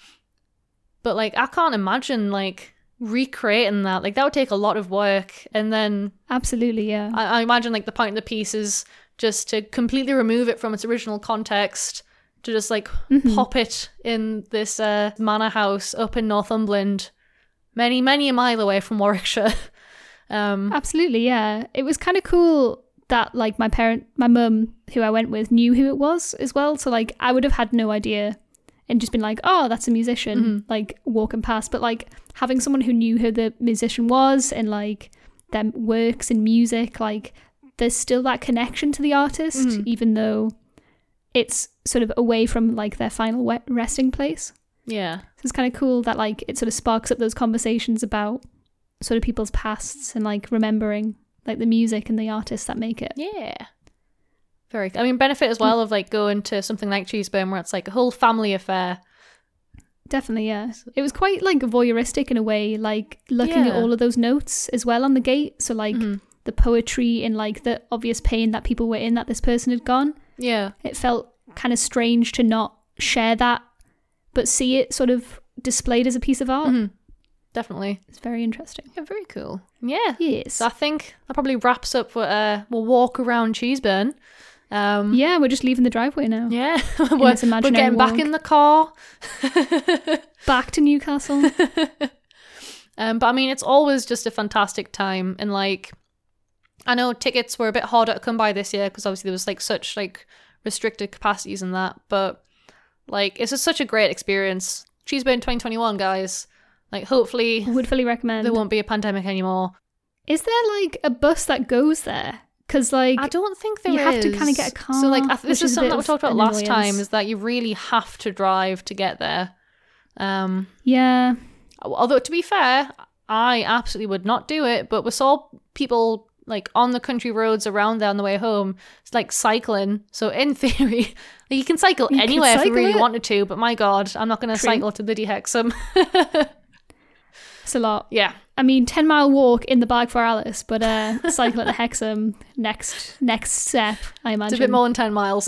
But like I can't imagine like recreating that. Like that would take a lot of work. And then Absolutely, yeah. I, I imagine like the point of the piece is just to completely remove it from its original context, to just like Mhm. pop it in this uh, manor house up in Northumberland, many, many a mile away from Warwickshire. um, Absolutely, yeah. It was kind of cool that like my parent, my mum, who I went with, knew who it was as well. So like I would have had no idea and just been like, oh, that's a musician, Mm-hmm. like walking past. But like having someone who knew who the musician was and like their works in music, like there's still that connection to the artist, Mhm. even though it's sort of away from like their final we- resting place. Yeah. So it's kind of cool that like it sort of sparks up those conversations about sort of people's pasts and like remembering like the music and the artists that make it. Yeah. Very, I mean, benefit as well of like going to something like Cheeseburn where it's like a whole family affair. Definitely, yeah. It was quite like voyeuristic in a way, like looking at Yeah. all of those notes as well on the gate. So like Mhm. the poetry and like the obvious pain that people were in that this person had gone. Yeah. It felt kind of strange to not share that, but see it sort of displayed as a piece of art. Mhm. Definitely. It's very interesting. Yeah, very cool. Yeah. Yes. So I think that probably wraps up what uh, we'll walk around Cheeseburn. Um, Yeah, we're just leaving the driveway now. Yeah. In we're, this we're imaginary getting back walk. in the car. Back to Newcastle. Um, but I mean, it's always just a fantastic time. And like, I know tickets were a bit harder to come by this year because obviously there was like such like restricted capacities and that. But like, it's just such a great experience. Cheeseburn twenty twenty-one, guys. Like, hopefully Would fully recommend. there won't be a pandemic anymore. Is there like a bus that goes there? Because like I don't think there you is. have to kinda get a car, So like, I th- which this is is a something bit that we of talked about an last annoyance. time, is that you really have to drive to get there. Um, yeah, although to be fair, I absolutely would not do it, but we saw people like on the country roads around there on the way home. It's like cycling. So in theory, like, you can cycle You could anywhere if you cycle really it. wanted to, but my God, I'm not going to True. cycle to Lydia Hexham. it's a lot. Yeah. I mean, ten mile walk in the bag for Alice, but uh, cycle at the Hexham next next step. I It's imagine a bit more than ten miles.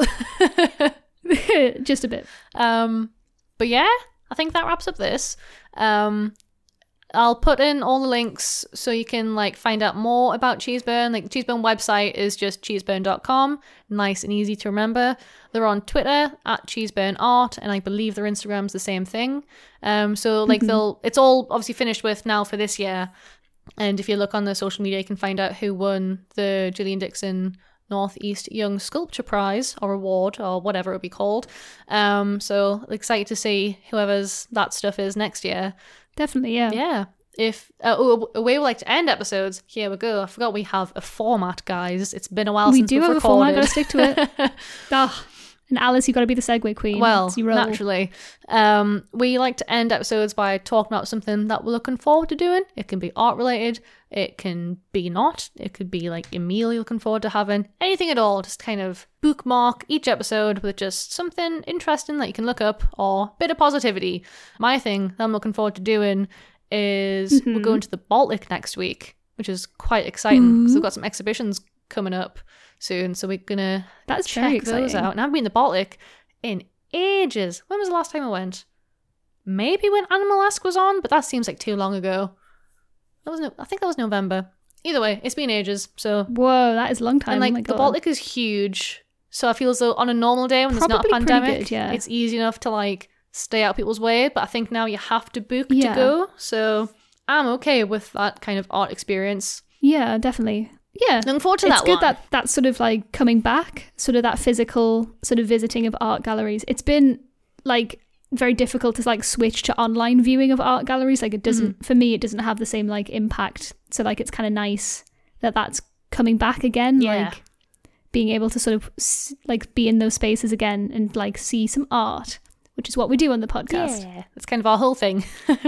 just a bit. Um, but yeah, I think that wraps up this. Um, I'll put in all the links so you can like find out more about Cheeseburn. Like the Cheeseburn website is just cheeseburn dot com. Nice and easy to remember. They're on Twitter at Cheeseburn Art, and I believe their Instagram's the same thing. Um, so like they'll it's all obviously finished with now for this year. And if you look on their social media, you can find out who won the Gillian Dixon Northeast Young Sculpture Prize or award or whatever it'll be called. Um, so excited to see whoever's that stuff is next year. Definitely, yeah. Yeah. If uh, oh, a way we like to end episodes, here we go. I forgot we have a format, guys. It's been a while We since do we've have a format, recorded. gotta stick to it. Oh, and Alice, you got to be the segue queen. Well, It's your role. naturally. Um, we like to end episodes by talking about something that we're looking forward to doing. It can be art related. It can be not. It could be like a meal you're looking forward to having. Anything at all. Just kind of bookmark each episode with just something interesting that you can look up or a bit of positivity. My thing that I'm looking forward to doing is we're going to the Baltic next week, which is quite exciting because we've got some exhibitions coming up soon. So we're going to That's check very those exciting. out. And I've been in the Baltic in ages. When was the last time I went? Maybe when Animalesque was on, but that seems like too long ago. That was no, I think that was November. Either way, it's been ages. So Whoa, that is a long time. and like oh my the God. Baltic is huge, so I feel as though on a normal day when there's not a Probably pretty pandemic, good, yeah. it's easy enough to like stay out people's way. But I think now you have to book Yeah. to go. So I'm okay with that kind of art experience. Yeah, definitely. Yeah. Looking forward to it's that good one. that that's sort of like coming back, sort of that physical sort of visiting of art galleries. It's been like very difficult to like switch to online viewing of art galleries. Like it doesn't, Mm-hmm. for me, it doesn't have the same like impact. So like it's kind of nice that that's coming back again. Yeah. Like being able to sort of s- like be in those spaces again and like see some art, which is what we do on the podcast. Yeah, that's kind of our whole thing.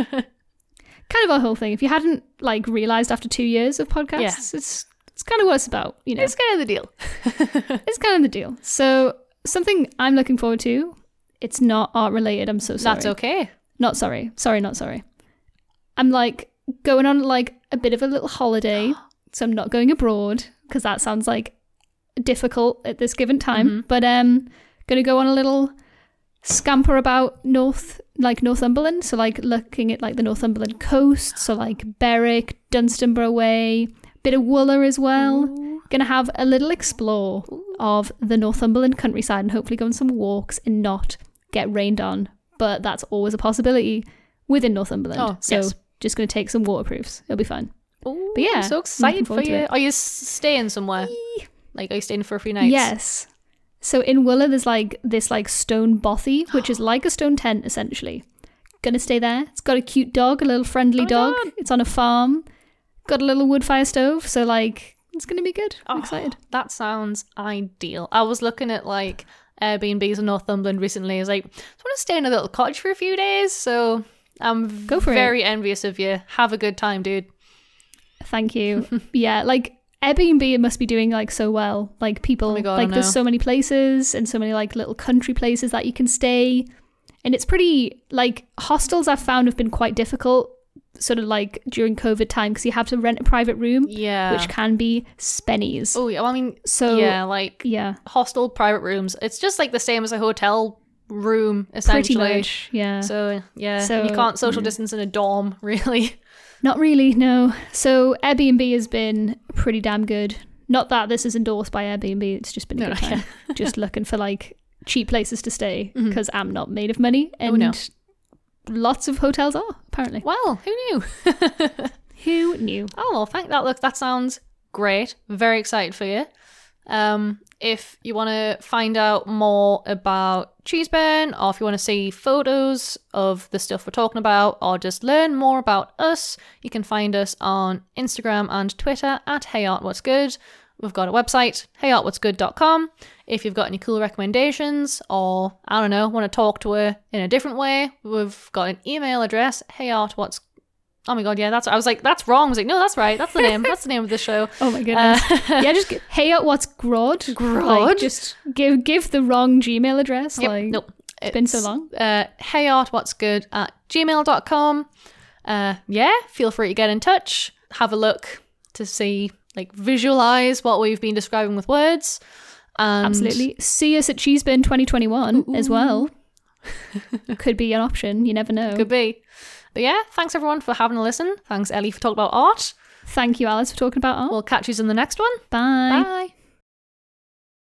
Kind of our whole thing. If you hadn't like realized after two years of podcasts, Yeah. it's it's kind of what it's about, you know. It's kind of the deal. It's kind of the deal. So something I'm looking forward to. It's not art related. I'm so sorry. That's okay. Not sorry. Sorry, not sorry. I'm like going on like a bit of a little holiday. So I'm not going abroad because that sounds like difficult at this given time. Mm-hmm. But um, gonna go on a little scamper about North, like Northumberland. So like looking at like the Northumberland coast. So like Berwick, Dunstanburgh Way, bit of Wooler as well. Ooh. Gonna have a little explore of the Northumberland countryside and hopefully go on some walks and not get rained on. But that's always a possibility within Northumberland. Oh, so yes. just gonna take some waterproofs. It'll be fun. Ooh, But yeah, I'm so I'm excited looking for forward to you. it. Are you s- staying somewhere? Like, are you staying for a few nights? Yes. So in Wooler, there's like this like stone bothy, which is like a stone tent essentially. Gonna stay there. It's got a cute dog, a little friendly Oh my dog. God. It's on a farm. Got a little wood fire stove, so like it's gonna be good. I'm Oh, excited. That sounds ideal. I was looking at like Airbnbs in Northumberland recently. I was like, I just want to stay in a little cottage for a few days. So I'm Go for it. very envious of you. Have a good time, dude. Thank you. Yeah, like Airbnb must be doing like so well. Like people, Oh my God, like I there's know. so many places and so many like little country places that you can stay. And it's pretty, like hostels I've found have been quite difficult sort of like during COVID time because you have to rent a private room, Yeah. which can be spennies. Oh, yeah. Well, I mean, So yeah, like yeah, hostel private rooms. It's just like the same as a hotel room, essentially. pretty much. Yeah. So, yeah, So, you can't social yeah. distance in a dorm, really. Not really, no. So Airbnb has been pretty damn good. Not that this is endorsed by Airbnb, it's just been a No, good no, time. Just looking for like cheap places to stay Mhm. because I'm not made of money and Oh, no. lots of hotels are, apparently. Well, who knew? Who knew? Oh, well, thank that. Look, that sounds great. Very excited for you. Um, if you want to find out more about Cheeseburn, or if you want to see photos of the stuff we're talking about, or just learn more about us, you can find us on Instagram and Twitter at Hey Art What's Good. We've got a website, hey art what's good dot com. If you've got any cool recommendations, or I don't know, want to talk to her in a different way, we've got an email address, hey art what's Oh my god, yeah, that's I was like, that's wrong. I was like, no, that's right. That's the name. That's the name of the show. Oh my goodness. Uh, Yeah, just g- hey out what's grod? Grod? Like, just give give the wrong Gmail address. Yep, like nope. it's been so long. Uh, hey art what's good at gmail dot com. Uh, yeah, feel free to get in touch. Have a look to see, like, visualize what we've been describing with words. And Absolutely. See us at Cheeseburn twenty twenty-one as well. Could be an option. You never know. Could be. But yeah, thanks everyone for having a listen. Thanks, Ellie, for talking about art. Thank you, Alice, for talking about art. We'll catch you in the next one. Bye. Bye.